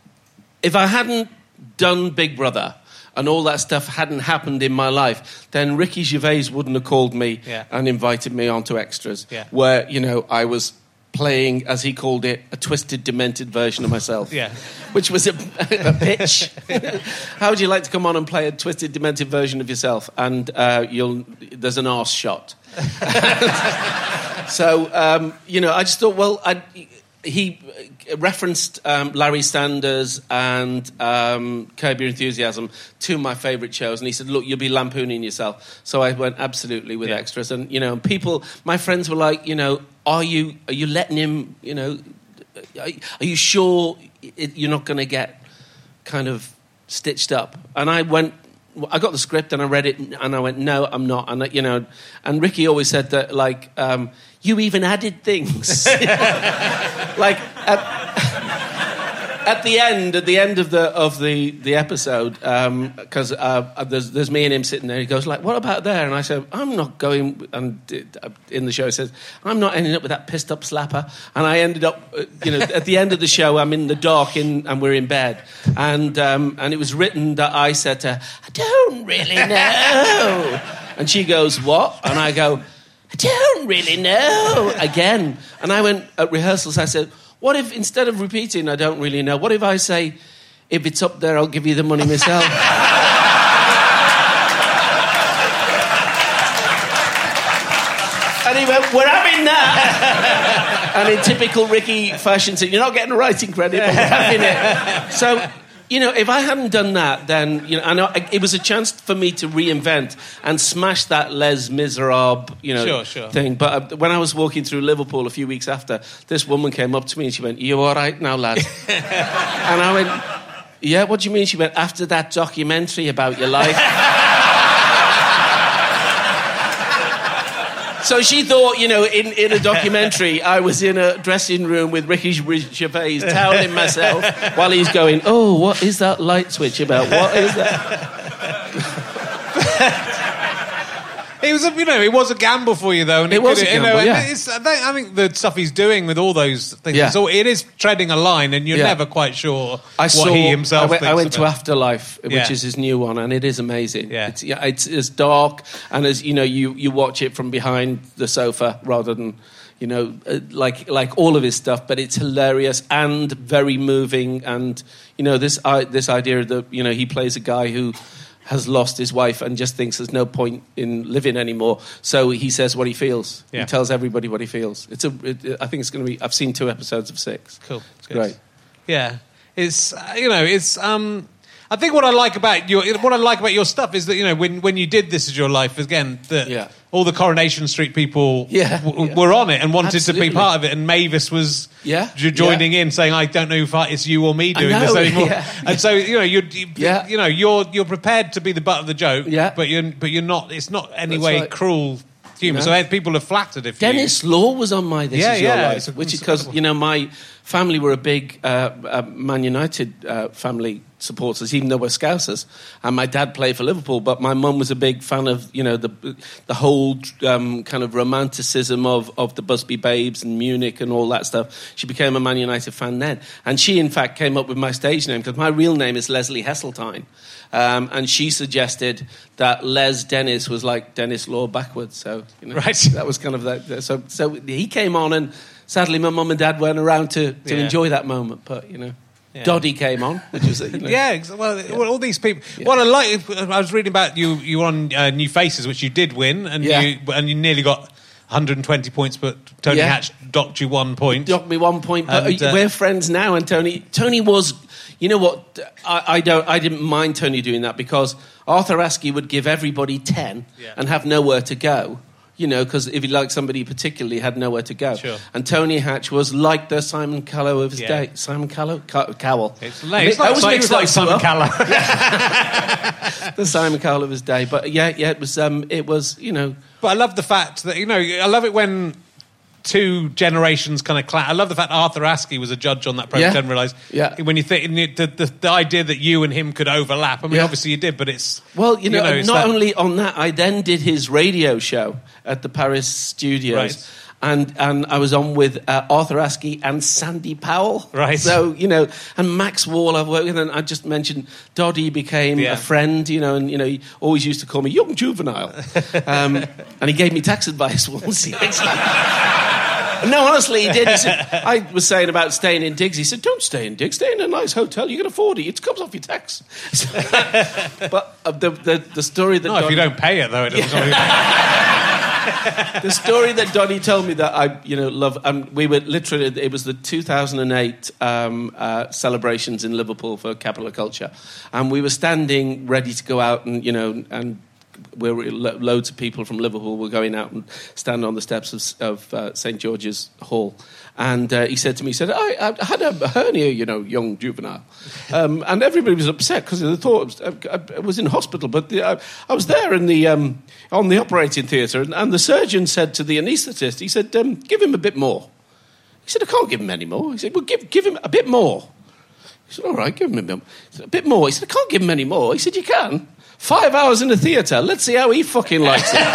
Speaker 7: if I hadn't done Big Brother and all that stuff hadn't happened in my life, then Ricky Gervais wouldn't have called me
Speaker 1: Yeah.
Speaker 7: and invited me onto Extras,
Speaker 1: Yeah.
Speaker 7: where you know I was playing, as he called it, a twisted, demented version of myself.
Speaker 1: Yeah.
Speaker 7: Which was a, a pitch. How would you like to come on and play a twisted, demented version of yourself? And uh, you'll there's an arse shot. So, um, you know, I just thought, well, I'd, he referenced um, Larry Sanders and um, Curb Your Enthusiasm, two of my favourite shows, and he said, look, you'll be lampooning yourself. So I went absolutely with
Speaker 1: Yeah.
Speaker 7: Extras. And, you know, people, my friends were like, you know, are you are you letting him, you know, are, are you sure it, you're not going to get kind of stitched up? And I went, I got the script and I read it and I went, no, I'm not. And, you know, and Ricky always said that, like, um, you even added things. Like, uh, at the end, at the end of the of the the episode, because um, uh, there's there's me and him sitting there. He goes like, "What about there?" And I said, "I'm not going." And in the show, he says, "I'm not ending up with that pissed up slapper." And I ended up, uh, you know, at the end of the show, I'm in the dark in, and we're in bed, and um, and it was written that I said to her, "I don't really know," and she goes, "What?" And I go, "I don't really know," again. And I went at rehearsals, I said, what if, instead of repeating, I don't really know, what if I say, if it's up there, I'll give you the money myself? And he went, we're having that. And in typical Ricky fashion, said, you're not getting a writing credit, but we're having it. So, you know, if I hadn't done that, then, you know, I know it was a chance for me to reinvent and smash that Les Miserables, you know,
Speaker 1: sure, sure.
Speaker 7: thing. But uh, when I was walking through Liverpool a few weeks after, this woman came up to me and she went, you all right now, lad? And I went, yeah, what do you mean? She went, after that documentary about your life. So she thought, you know, in, in a documentary, I was in a dressing room with Ricky Gervais toweling myself while he's going, oh, what is that light switch about? What is that?
Speaker 1: It was, a, you know, it was a gamble for you though, and
Speaker 7: it,
Speaker 1: it
Speaker 7: was
Speaker 1: could,
Speaker 7: a gamble.
Speaker 1: You know,
Speaker 7: yeah.
Speaker 1: it's, I, think, I think the stuff he's doing with all those things,
Speaker 7: yeah.
Speaker 1: so it is treading a line, and you're
Speaker 7: yeah.
Speaker 1: never quite sure
Speaker 7: I
Speaker 1: what
Speaker 7: saw,
Speaker 1: he himself.
Speaker 7: I went,
Speaker 1: thinks
Speaker 7: I went to
Speaker 1: about.
Speaker 7: Afterlife, which
Speaker 1: yeah.
Speaker 7: is his new one, and it is amazing.
Speaker 1: Yeah,
Speaker 7: it's, yeah, it's as dark, and as you know, you you watch it from behind the sofa rather than. You know, like like all of his stuff, but it's hilarious and very moving. And you know, this uh, this idea that you know he plays a guy who has lost his wife and just thinks there's no point in living anymore. So he says what he feels.
Speaker 1: Yeah.
Speaker 7: He tells everybody what he feels. It's a. It, I think it's going to be. I've seen two episodes of six.
Speaker 1: Cool,
Speaker 7: it's great.
Speaker 1: Yeah, it's uh, you know it's. Um, I think what I like about your what I like about your stuff is that you know when, when you did This Is Your Life again that
Speaker 7: yeah.
Speaker 1: all the Coronation Street people
Speaker 7: yeah,
Speaker 1: w-
Speaker 7: yeah.
Speaker 1: were on it and wanted
Speaker 7: Absolutely.
Speaker 1: to be part of it, and Mavis was
Speaker 7: yeah,
Speaker 1: j- joining
Speaker 7: yeah.
Speaker 1: in saying I don't know if it's you or me doing
Speaker 7: know,
Speaker 1: this anymore.
Speaker 7: yeah.
Speaker 1: And so you know you're you,
Speaker 7: yeah.
Speaker 1: you know you're you're prepared to be the butt of the joke,
Speaker 7: yeah.
Speaker 1: but you're but you're not. It's not any
Speaker 7: That's
Speaker 1: way
Speaker 7: right.
Speaker 1: cruel. Humour.
Speaker 7: No.
Speaker 1: So people are flattered if
Speaker 7: Dennis
Speaker 1: you...
Speaker 7: Law was on my This
Speaker 1: yeah,
Speaker 7: Is Your
Speaker 1: yeah,
Speaker 7: Life,
Speaker 1: a,
Speaker 7: which is because, you know, my family were a big uh, uh, Man United uh, family supporters, even though we're Scousers. And my dad played for Liverpool, but my mum was a big fan of, you know, the the whole um, kind of romanticism of, of the Busby Babes and Munich and all that stuff. She became a Man United fan then. And she, in fact, came up with my stage name, because my real name is Leslie Hesseltine. Um, and she suggested that Les Dennis was like Dennis Law backwards. So, you know,
Speaker 1: right.
Speaker 7: that was kind of that. So, so he came on, and sadly, my mum and dad weren't around to, to
Speaker 1: yeah.
Speaker 7: enjoy that moment. But you know, yeah. Doddy came on, which was you know,
Speaker 1: yeah. Well,
Speaker 7: yeah.
Speaker 1: well, all these people.
Speaker 7: Yeah.
Speaker 1: What I like, I was reading about you. You were on uh, New Faces, which you did win, and
Speaker 7: yeah.
Speaker 1: you and you nearly got one hundred twenty points, but Tony
Speaker 7: yeah.
Speaker 1: Hatch docked you one point.
Speaker 7: Docked me one point. But
Speaker 1: and, uh,
Speaker 7: we're friends now, and Tony. Tony was. You know what? I, I don't. I didn't mind Tony doing that, because Arthur Askey would give everybody ten
Speaker 1: yeah.
Speaker 7: and have nowhere to go. You know, because if he liked somebody particularly, had nowhere to go.
Speaker 1: Sure.
Speaker 7: And Tony Hatch was like the Simon Callow of his
Speaker 1: Yeah.
Speaker 7: day. Simon Callow? Cow- Cowell.
Speaker 1: It's, late. it's like,
Speaker 7: always
Speaker 1: like,
Speaker 7: mix
Speaker 1: it's like
Speaker 7: those two
Speaker 1: Simon
Speaker 7: up.
Speaker 1: Callow.
Speaker 7: The Simon Cowell of his day. But yeah, yeah, it was. Um, it was. You know.
Speaker 1: But I love the fact that you know. I love it when two generations kind of clash. I love the fact Arthur Askey was a judge on that program.
Speaker 7: Yeah.
Speaker 1: I didn't realise.
Speaker 7: Yeah.
Speaker 1: When you think the, the, the idea that you and him could overlap. I mean,
Speaker 7: Yeah.
Speaker 1: obviously you did, but it's
Speaker 7: Well, you know,
Speaker 1: you know it's
Speaker 7: not
Speaker 1: that-
Speaker 7: only on that, I then did his radio show at the Paris studios.
Speaker 1: Right.
Speaker 7: And and I was on with uh, Arthur Askey and Sandy Powell.
Speaker 1: Right.
Speaker 7: So, you know, and Max Wall I've worked with, and I just mentioned Doddy became
Speaker 1: Yeah.
Speaker 7: a friend, you know, and, you know, he always used to call me Young Juvenile. Um, and he gave me tax advice once. He No, honestly, he did. He said, I was saying about staying in digs. He said, don't stay in digs. Stay in a nice hotel. You can afford it. It comes off your tax. But uh, the, the, the story that...
Speaker 1: No, if
Speaker 7: Donny,
Speaker 1: you don't pay it, though, it doesn't.
Speaker 7: the story that Donny told me that I, you know, love... Um, we were literally... It was the two thousand eight um, uh, celebrations in Liverpool for Capital of Culture. And we were standing ready to go out and, you know, and... where lo- loads of people from Liverpool were going out and stand on the steps of, of uh, Saint George's Hall. And uh, he said to me, he said, I, I had a hernia, you know, young juvenile. Um, and everybody was upset because they thought I was, I was in hospital. But the, I, I was there in the um, on the operating theatre, and, and the surgeon said to the anaesthetist, he said, um, give him a bit more. He said, I can't give him any more. He said, well, give, give him a bit more. He said, all right, give him a bit, a bit more. He said, I can't give him any more. He said, you can. Five hours in the theatre. Let's see how he fucking likes it.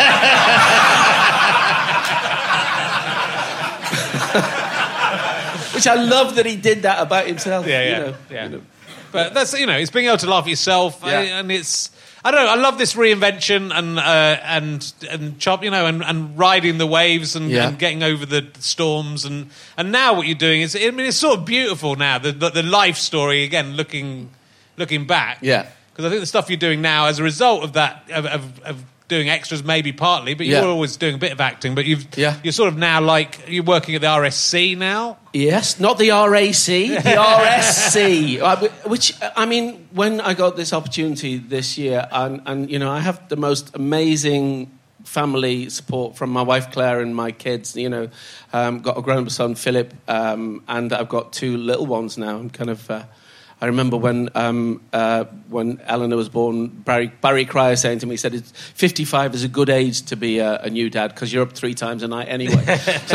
Speaker 7: Which I love that he did that about himself.
Speaker 1: Yeah, yeah,
Speaker 7: you know,
Speaker 1: yeah.
Speaker 7: You know.
Speaker 1: But that's, you know, it's being able to laugh at yourself,
Speaker 7: Yeah.
Speaker 1: uh, and it's, I don't know, I love this reinvention and uh, and and chop, you know, and, and riding the waves and,
Speaker 7: Yeah.
Speaker 1: and getting over the storms, and and now what you're doing is, I mean, it's sort of beautiful now, the the, the life story again, looking looking back,
Speaker 7: Yeah.
Speaker 1: because I think the stuff you're doing now as a result of that of, of, of doing extras maybe partly, but
Speaker 7: Yeah.
Speaker 1: you're always doing a bit of acting, but you've
Speaker 7: Yeah.
Speaker 1: you're sort of now like you're working at the R S C now.
Speaker 7: Yes, not the R A C, the R S C. Uh, Which, I mean, when I got this opportunity this year, and, and you know, I have the most amazing family support from my wife Claire and my kids. You know, um, got a grown-up son Philip, um, and I've got two little ones now. I'm kind of. Uh, I remember when um, uh, when Eleanor was born, Barry, Barry Cryer saying to me, he said, it's fifty-five is a good age to be a, a new dad because you're up three times a night anyway. So,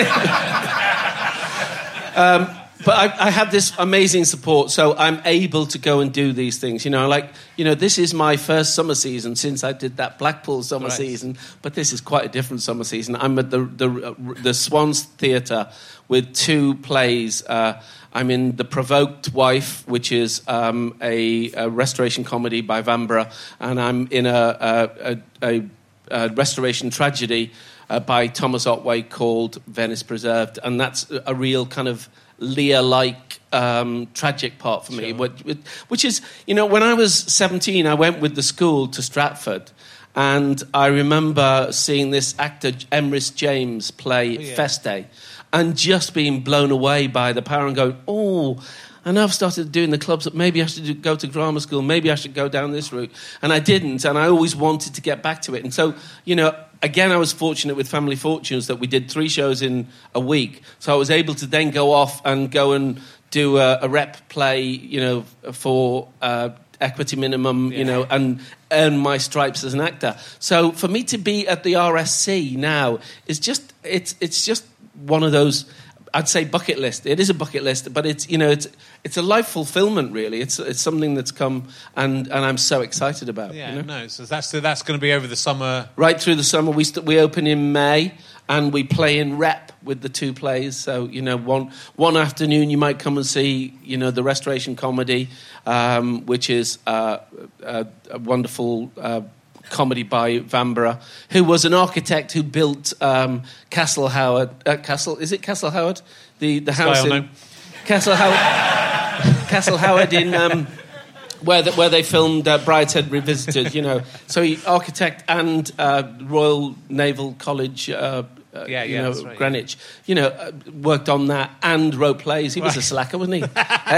Speaker 7: um, but I, I have this amazing support, so I'm able to go and do these things. You know, like, you know, this is my first summer season since I did that Blackpool summer
Speaker 1: Right.
Speaker 7: season, but this is quite a different summer season. I'm at the the, the Swans Theatre with two plays. Uh, I'm in The Provoked Wife, which is um, a, a restoration comedy by Vanbrugh, and I'm in a, a, a, a restoration tragedy uh, by Thomas Otway called Venice Preserved, and that's a real kind of Lear-like um, tragic part for me,
Speaker 1: Sure.
Speaker 7: which, which is, you know, when I was seventeen, I went with the school to Stratford, and I remember seeing this actor, Emrys James, play
Speaker 1: Oh, yeah.
Speaker 7: Feste, and just being blown away by the power and going, oh, and I've started doing the clubs that maybe I should do, go to drama school, maybe I should go down this route. And I didn't, and I always wanted to get back to it. And so, you know, again, I was fortunate with Family Fortunes that we did three shows in a week. So I was able to then go off and go and do a, a rep play, you know, for uh, equity minimum, you know, and earn my stripes as an actor. So for me to be at the R S C now is just, it's it's just one of those, I'd say bucket list. It is a bucket list, but it's, you know, it's it's a life fulfillment, really. It's it's something that's come, and, and I'm so excited about.
Speaker 1: Yeah,
Speaker 7: you know?
Speaker 1: no, so that's that's going to be over the summer.
Speaker 7: Right through the summer, we st- we open in May, and we play in rep with the two plays. So, you know, one one afternoon you might come and see, you know, the restoration comedy, um, which is uh, a, a wonderful Uh, comedy by Vanbrugh, who was an architect who built um, Castle Howard. Uh, Castle is it Castle Howard? The the house
Speaker 1: Guy I
Speaker 7: in
Speaker 1: know.
Speaker 7: Castle Howard. Castle Howard in um, where the, where they filmed uh, Brideshead Revisited. You know, so he architect and uh, Royal Naval College. Uh, Uh,
Speaker 1: Yeah,
Speaker 7: you
Speaker 1: yeah,
Speaker 7: know,
Speaker 1: that's right,
Speaker 7: Greenwich, you know, uh, worked on that and wrote plays. He was a
Speaker 1: Right.
Speaker 7: slacker, wasn't he?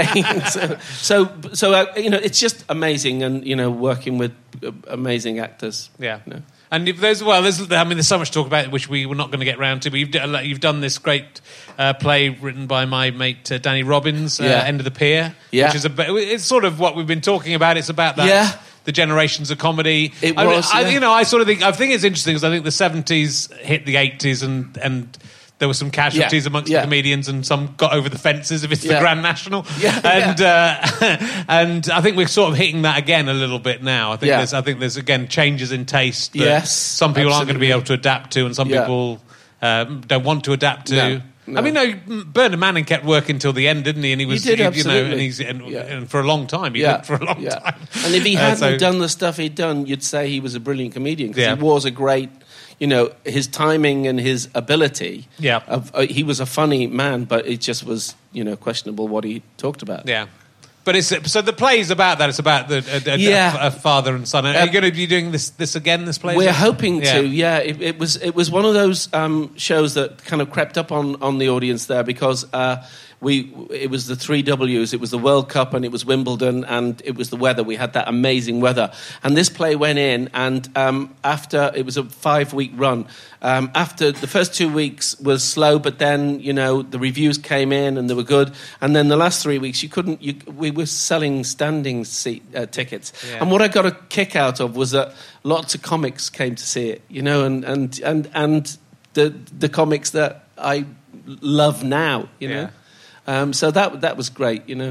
Speaker 7: so, so, so uh, you know, it's just amazing, and you know, working with uh, amazing actors.
Speaker 1: Yeah.
Speaker 7: You know.
Speaker 1: And if there's well, there's I mean, there's so much to talk about which we were not going to get round to. But you've done, you've done this great uh, play written by my mate uh, Danny Robbins, uh,
Speaker 7: Yeah.
Speaker 1: End of the Pier,
Speaker 7: Yeah.
Speaker 1: which is a it's sort of what we've been talking about. It's about that.
Speaker 7: Yeah.
Speaker 1: The generations of comedy.
Speaker 7: It
Speaker 1: I mean,
Speaker 7: was,
Speaker 1: I,
Speaker 7: yeah.
Speaker 1: you know, I sort of think I think it's interesting because I think the seventies hit the eighties, and and there were some casualties
Speaker 7: Yeah,
Speaker 1: amongst
Speaker 7: yeah.
Speaker 1: the comedians, and some got over the fences if it's the
Speaker 7: Yeah.
Speaker 1: Grand National.
Speaker 7: Yeah,
Speaker 1: and Uh, and I think we're sort of hitting that again a little bit now. I think
Speaker 7: Yeah.
Speaker 1: there's I think there's again changes in taste. That
Speaker 7: Yes,
Speaker 1: some people aren't going to be
Speaker 7: absolutely.
Speaker 1: able to adapt to, and some
Speaker 7: Yeah.
Speaker 1: people um, don't want to adapt to.
Speaker 7: No, no.
Speaker 1: I mean, no, Bernard Manning kept working till the end, didn't he? And he was,
Speaker 7: did,
Speaker 1: you know,
Speaker 7: absolutely.
Speaker 1: and he's and,
Speaker 7: Yeah.
Speaker 1: and for a long time. He
Speaker 7: Yeah.
Speaker 1: did for a long
Speaker 7: Yeah.
Speaker 1: time.
Speaker 7: And if he
Speaker 1: Uh,
Speaker 7: hadn't
Speaker 1: so-
Speaker 7: done the stuff he'd done, you'd say he was a brilliant comedian because
Speaker 1: Yeah.
Speaker 7: he was a great, you know, his timing and his ability.
Speaker 1: Yeah.
Speaker 7: Of, uh, he was a funny man, but it just was, you know, questionable what he talked about.
Speaker 1: Yeah. But it's so the play's about that. It's about the a, a,
Speaker 7: Yeah.
Speaker 1: a, a father and son. Are
Speaker 7: Uh,
Speaker 1: you going to be doing this this again? This play?
Speaker 7: We're hoping to, yeah. It, it was it was one of those um, shows that kind of crept up on, on the audience there because uh, we it was the three W's. It was the World Cup and it was Wimbledon and it was the weather. We had that amazing weather, and this play went in. And um, after it was a five week run. Um, after the first two weeks was slow, but then you know the reviews came in and they were good. And then the last three weeks, you couldn't. You, we were selling standing seat uh, tickets.
Speaker 1: Yeah.
Speaker 7: And what I got a kick out of was that lots of comics came to see it. You know, and and and and the the comics that I love now. You know, um, so that that was great. You know.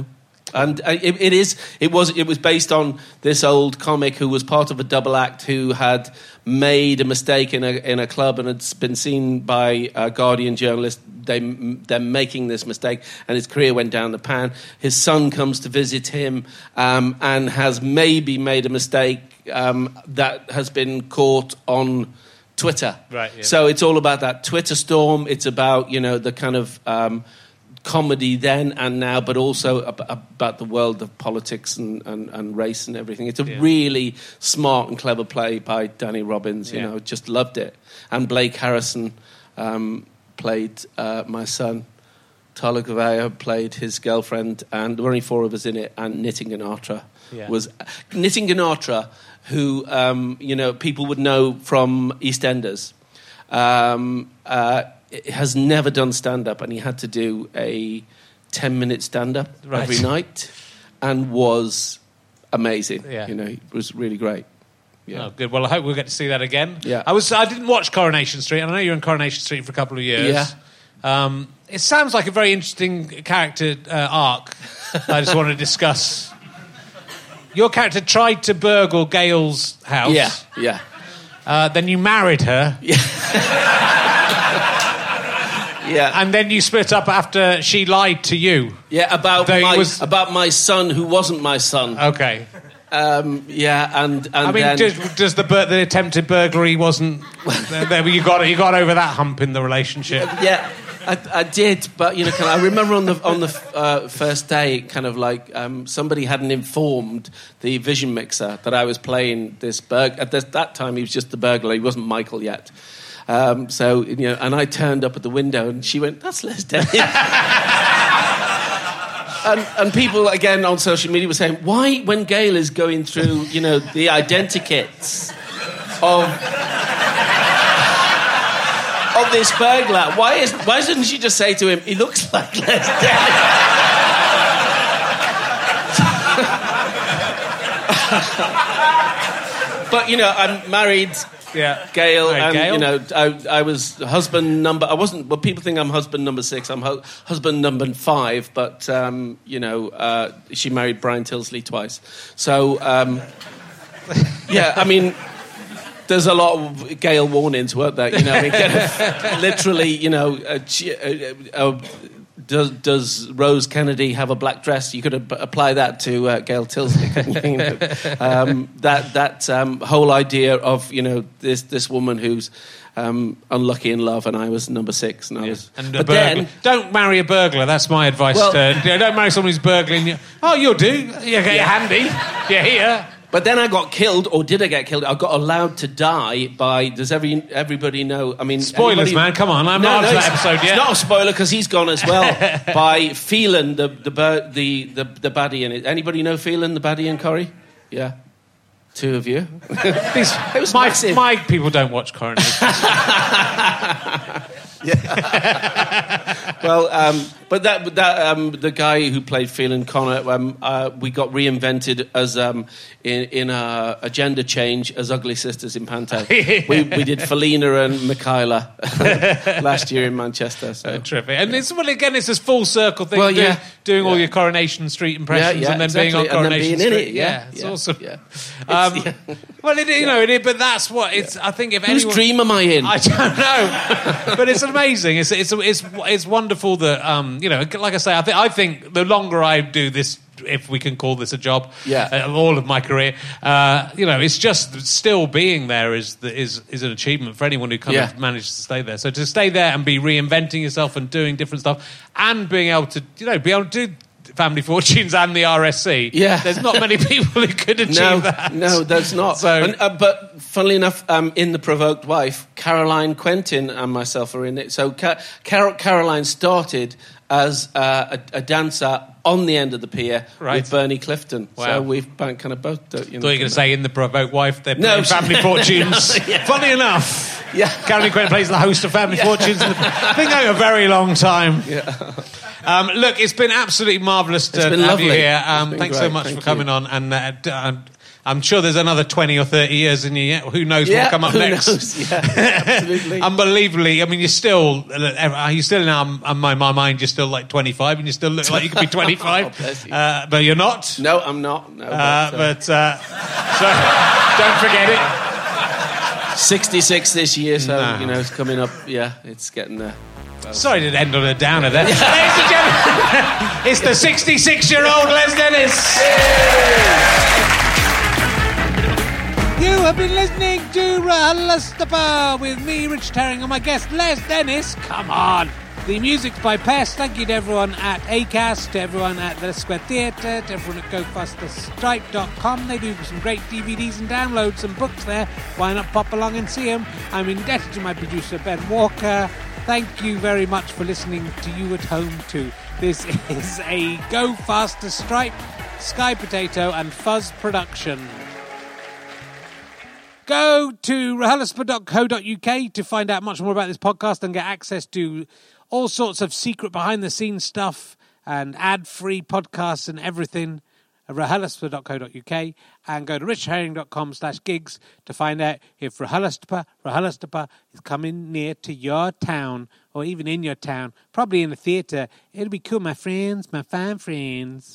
Speaker 7: And uh, it, it is. It was. It was based on this old comic who was part of a double act who had made a mistake in a in a club and had been seen by a Guardian journalist. They they're making this mistake, and his career went down the pan. His son comes to visit him um, and has maybe made a mistake um, that has been caught on Twitter.
Speaker 1: Right. Yeah.
Speaker 7: So it's all about that Twitter storm. It's about, you know, the kind of um, comedy then and now, but also ab- about the world of politics and, and, and race and everything. It's a
Speaker 1: yeah.
Speaker 7: really smart and clever play by Danny Robbins. You
Speaker 1: Yeah.
Speaker 7: know, just loved it. And Blake Harrison um, played uh, my son. Tala Gavaya played his girlfriend, and there were only four of us in it. And Nitin Ganatra
Speaker 1: Yeah.
Speaker 7: was Nitin Ganatra, who um, you know people would know from EastEnders. Um, uh, has never done stand-up, and he had to do a ten-minute stand-up
Speaker 1: Right.
Speaker 7: every night, and was amazing.
Speaker 1: Yeah.
Speaker 7: You know, it was really great. Yeah.
Speaker 1: Oh, good. Well, I hope we'll get to see that again.
Speaker 7: Yeah.
Speaker 1: I was. I didn't watch Coronation Street. and I know you're in Coronation Street for a couple of years.
Speaker 7: Yeah.
Speaker 1: Um, it sounds like a very interesting character uh, arc. I just want to discuss. Your character tried to burgle Gail's house.
Speaker 7: Yeah, yeah.
Speaker 1: Uh, then you married her.
Speaker 7: Yeah. Yeah.
Speaker 1: And then you split up after she lied to you.
Speaker 7: Yeah, about
Speaker 1: Though it
Speaker 7: my
Speaker 1: was-
Speaker 7: about my son who wasn't my son.
Speaker 1: Okay.
Speaker 7: Um, yeah, and, and
Speaker 1: I mean,
Speaker 7: then...
Speaker 1: does, does the bur- the attempted burglary wasn't there? there you got you got over that hump in the relationship.
Speaker 7: Yeah, I, I did, but you know, kind of, I remember on the on the uh, first day, kind of like um, somebody hadn't informed the Vision Mixer that I was playing this burg. At this, that time, he was just the burglar; he wasn't Michael yet. Um, so you know, and I turned up at the window, and she went, "That's Les Dennis." And, and people, again, on social media were saying, why, when Gail is going through, you know, the identikits of of this burglar, why is why doesn't she just say to him, he looks like Les Dennis? But, you know, I'm married...
Speaker 1: Yeah,
Speaker 7: Gail,
Speaker 1: right,
Speaker 7: and
Speaker 1: Gail.
Speaker 7: you know, I, I was husband number. I wasn't. Well, people think I'm husband number six. I'm hu- husband number five. But um, you know, uh, she married Brian Tilsley twice. So um, yeah, I mean, there's a lot of Gail warnings, weren't there? You know, I mean, kind of, literally, you know, uh, she, uh, uh, does, does Rose Kennedy have a black dress? You could ab- apply that to uh, Gail Tilsley. Couldn't you? You know, um, that that um, whole idea of, you know, this this woman who's um, unlucky in love, and I was number six, and I was.
Speaker 1: And a
Speaker 7: but
Speaker 1: burglar.
Speaker 7: then,
Speaker 1: Don't marry a burglar. That's my advice.
Speaker 7: Well-
Speaker 1: to, yeah, don't marry someone who's burgling you. Oh, you'll do. You're
Speaker 7: Yeah.
Speaker 1: handy. You're here.
Speaker 7: but then I got killed, or did I get killed? I got allowed to die by. Does every everybody know? I mean,
Speaker 1: Spoilers,
Speaker 7: anybody-
Speaker 1: man. Come on, I'm
Speaker 7: No,
Speaker 1: not
Speaker 7: no,
Speaker 1: up to that
Speaker 7: it's-
Speaker 1: episode yet.
Speaker 7: It's not a spoiler because he's gone as well. By Phelan, the the bir- the the, the baddie in it. Anybody know Phelan, the baddie in Corrie? Yeah, two of you.
Speaker 1: These-
Speaker 7: It was
Speaker 1: my,
Speaker 7: massive.
Speaker 1: my people don't watch Coronation.
Speaker 7: Well, um, but that but that um, the guy who played Phelan Connor, um, uh, we got reinvented as um, in in a, a gender change as ugly sisters in Panto. we, we did Felina and Michaela last year in Manchester. So.
Speaker 1: Terrific. And it's, well, again, it's this full circle thing.
Speaker 7: Well,
Speaker 1: doing,
Speaker 7: yeah.
Speaker 1: doing all
Speaker 7: Yeah.
Speaker 1: your Coronation Street impressions
Speaker 7: Yeah, yeah,
Speaker 1: and then
Speaker 7: exactly.
Speaker 1: being on
Speaker 7: And then
Speaker 1: Coronation
Speaker 7: being in
Speaker 1: Street.
Speaker 7: it, yeah,
Speaker 1: it's
Speaker 7: yeah,
Speaker 1: awesome.
Speaker 7: yeah.
Speaker 1: Um,
Speaker 7: It's- yeah.
Speaker 1: Well, it, you know, it, but that's what it's. I think if
Speaker 7: Whose
Speaker 1: anyone,
Speaker 7: dream am I in?
Speaker 1: I don't know, but it's amazing. It's it's it's it's wonderful that um, you know, like I say, I think I think the longer I do this, if we can call this a job,
Speaker 7: Yeah.
Speaker 1: uh, all of my career, uh, you know, it's just still being there is the, is is an achievement for anyone who kind
Speaker 7: Yeah.
Speaker 1: of manages to stay there. So to stay there and be reinventing yourself and doing different stuff and being able to, you know, be able to do Family Fortunes and the R S C.
Speaker 7: Yeah.
Speaker 1: There's not many people who could achieve
Speaker 7: No,
Speaker 1: that.
Speaker 7: no, there's not.
Speaker 1: So-
Speaker 7: And, uh, but funnily enough, um, in The Provoked Wife, Caroline Quentin and myself are in it. So Ca- Car- Caroline started as uh, a, a dancer on the end of the pier
Speaker 1: Right.
Speaker 7: with Bernie Clifton.
Speaker 1: Wow.
Speaker 7: So we've been kind of both... uh, You know,
Speaker 1: I thought you were going to say in the Provoked Wife, they're
Speaker 7: No,
Speaker 1: playing Family
Speaker 7: she-
Speaker 1: Fortunes.
Speaker 7: No, yeah.
Speaker 1: Funny enough,
Speaker 7: Yeah.
Speaker 1: Caroline Quentin plays the host of Family Fortunes. I think over a very long time. Um, look, it's been absolutely marvellous to
Speaker 7: It's been
Speaker 1: have you
Speaker 7: lovely.
Speaker 1: here. Um,
Speaker 7: It's been
Speaker 1: thanks so
Speaker 7: great.
Speaker 1: much
Speaker 7: Thank
Speaker 1: for coming
Speaker 7: you.
Speaker 1: on. And uh, d- uh, I'm sure there's another twenty or thirty years in you yet. Who knows
Speaker 7: Yeah,
Speaker 1: what'll come up
Speaker 7: who
Speaker 1: next?
Speaker 7: knows? Yeah, absolutely.
Speaker 1: Unbelievably. I mean, you're still, you're still in our, my, my mind, you're still like twenty-five and you still look like you could be twenty-five.
Speaker 7: Oh, bless you.
Speaker 1: Uh, but you're not.
Speaker 7: No, I'm not. No,
Speaker 1: Uh,
Speaker 7: but, uh,
Speaker 1: but uh, so, don't forget it.
Speaker 7: sixty-six this year, so,
Speaker 1: No.
Speaker 7: you know, it's coming up. Yeah, it's getting there.
Speaker 1: Sorry to end on a downer there. Ladies and gentlemen, it's the sixty-six-year-old Les Dennis. You have been listening to RHLSTP with me, Rich Herring, and my guest, Les Dennis. Come on. The music's by Pest. Thank you to everyone at Acast, to everyone at the Square Theatre, to everyone at Go Faster Stripe dot com. They do some great D V Ds and downloads and books there. Why not pop along and see them? I'm indebted to my producer, Ben Walker. Thank you very much for listening to you at home too. This is a Go Faster Stripe, Sky Potato and Fuzz production. Go to R H L S T P dot co dot U K to find out much more about this podcast and get access to all sorts of secret behind-the-scenes stuff and ad-free podcasts and everything. R H L S T P dot co dot U K and go to richherring dot com slash gigs to find out if RHLSTP, RHLSTP is coming near to your town or even in your town, probably in a theatre. It'll be cool, my friends, my fine friends.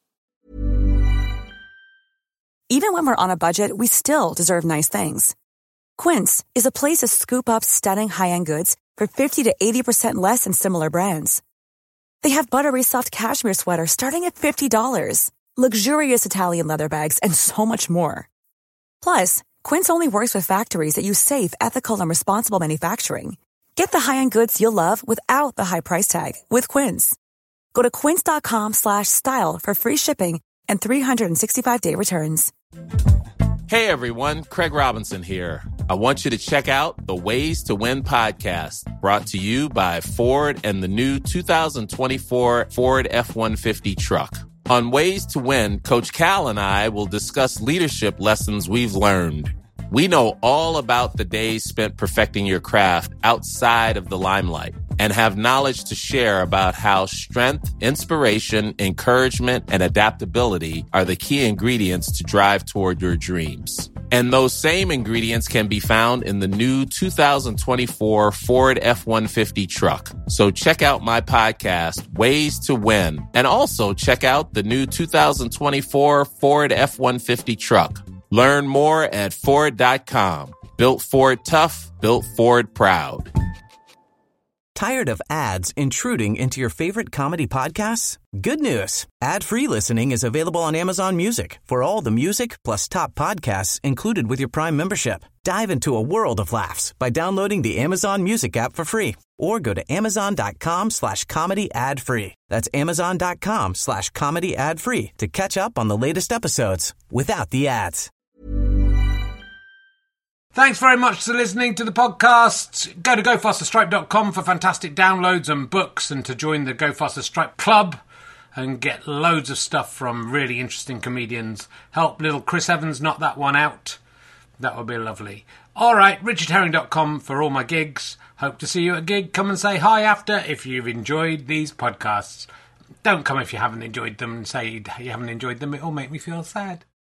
Speaker 12: Even when we're on a budget, we still deserve nice things. Quince is a place to scoop up stunning high-end goods for fifty to eighty percent less than similar brands. They have buttery soft cashmere sweaters starting at fifty dollars, luxurious Italian leather bags, and so much more. Plus, Quince only works with factories that use safe, ethical, and responsible manufacturing. Get the high-end goods you'll love without the high price tag with Quince. Go to quince dot com slash style for free shipping and three sixty-five day returns.
Speaker 5: Hey everyone, Craig Robinson here. I want you to check out the Ways to Win podcast, brought to you by Ford and the new two thousand twenty-four Ford F one fifty truck. On Ways to Win, Coach Cal and I will discuss leadership lessons we've learned. We know all about the days spent perfecting your craft outside of the limelight and have knowledge to share about how strength, inspiration, encouragement, and adaptability are the key ingredients to drive toward your dreams. And those same ingredients can be found in the new two thousand twenty-four Ford F one fifty truck. So check out my podcast, Ways to Win, and also check out the new two thousand twenty-four Ford F one fifty truck. Learn more at Ford dot com. Built Ford tough, built Ford proud.
Speaker 13: Tired of ads intruding into your favorite comedy podcasts? Good news. Ad-free listening is available on Amazon Music for all the music plus top podcasts included with your Prime membership. Dive into a world of laughs by downloading the Amazon Music app for free or go to amazon dot com slash comedy ad free. That's amazon dot com slash comedy ad free to catch up on the latest episodes without the ads.
Speaker 1: Thanks very much for listening to the podcast. Go to go faster stripe dot com for fantastic downloads and books and to join the Go Faster Stripe Club and get loads of stuff from really interesting comedians. Help little Chris Evans knock that one out. That would be lovely. All right, richard herring dot com for all my gigs. Hope to see you at a gig. Come and say hi after if you've enjoyed these podcasts. Don't come if you haven't enjoyed them and say you haven't enjoyed them. It'll make me feel sad.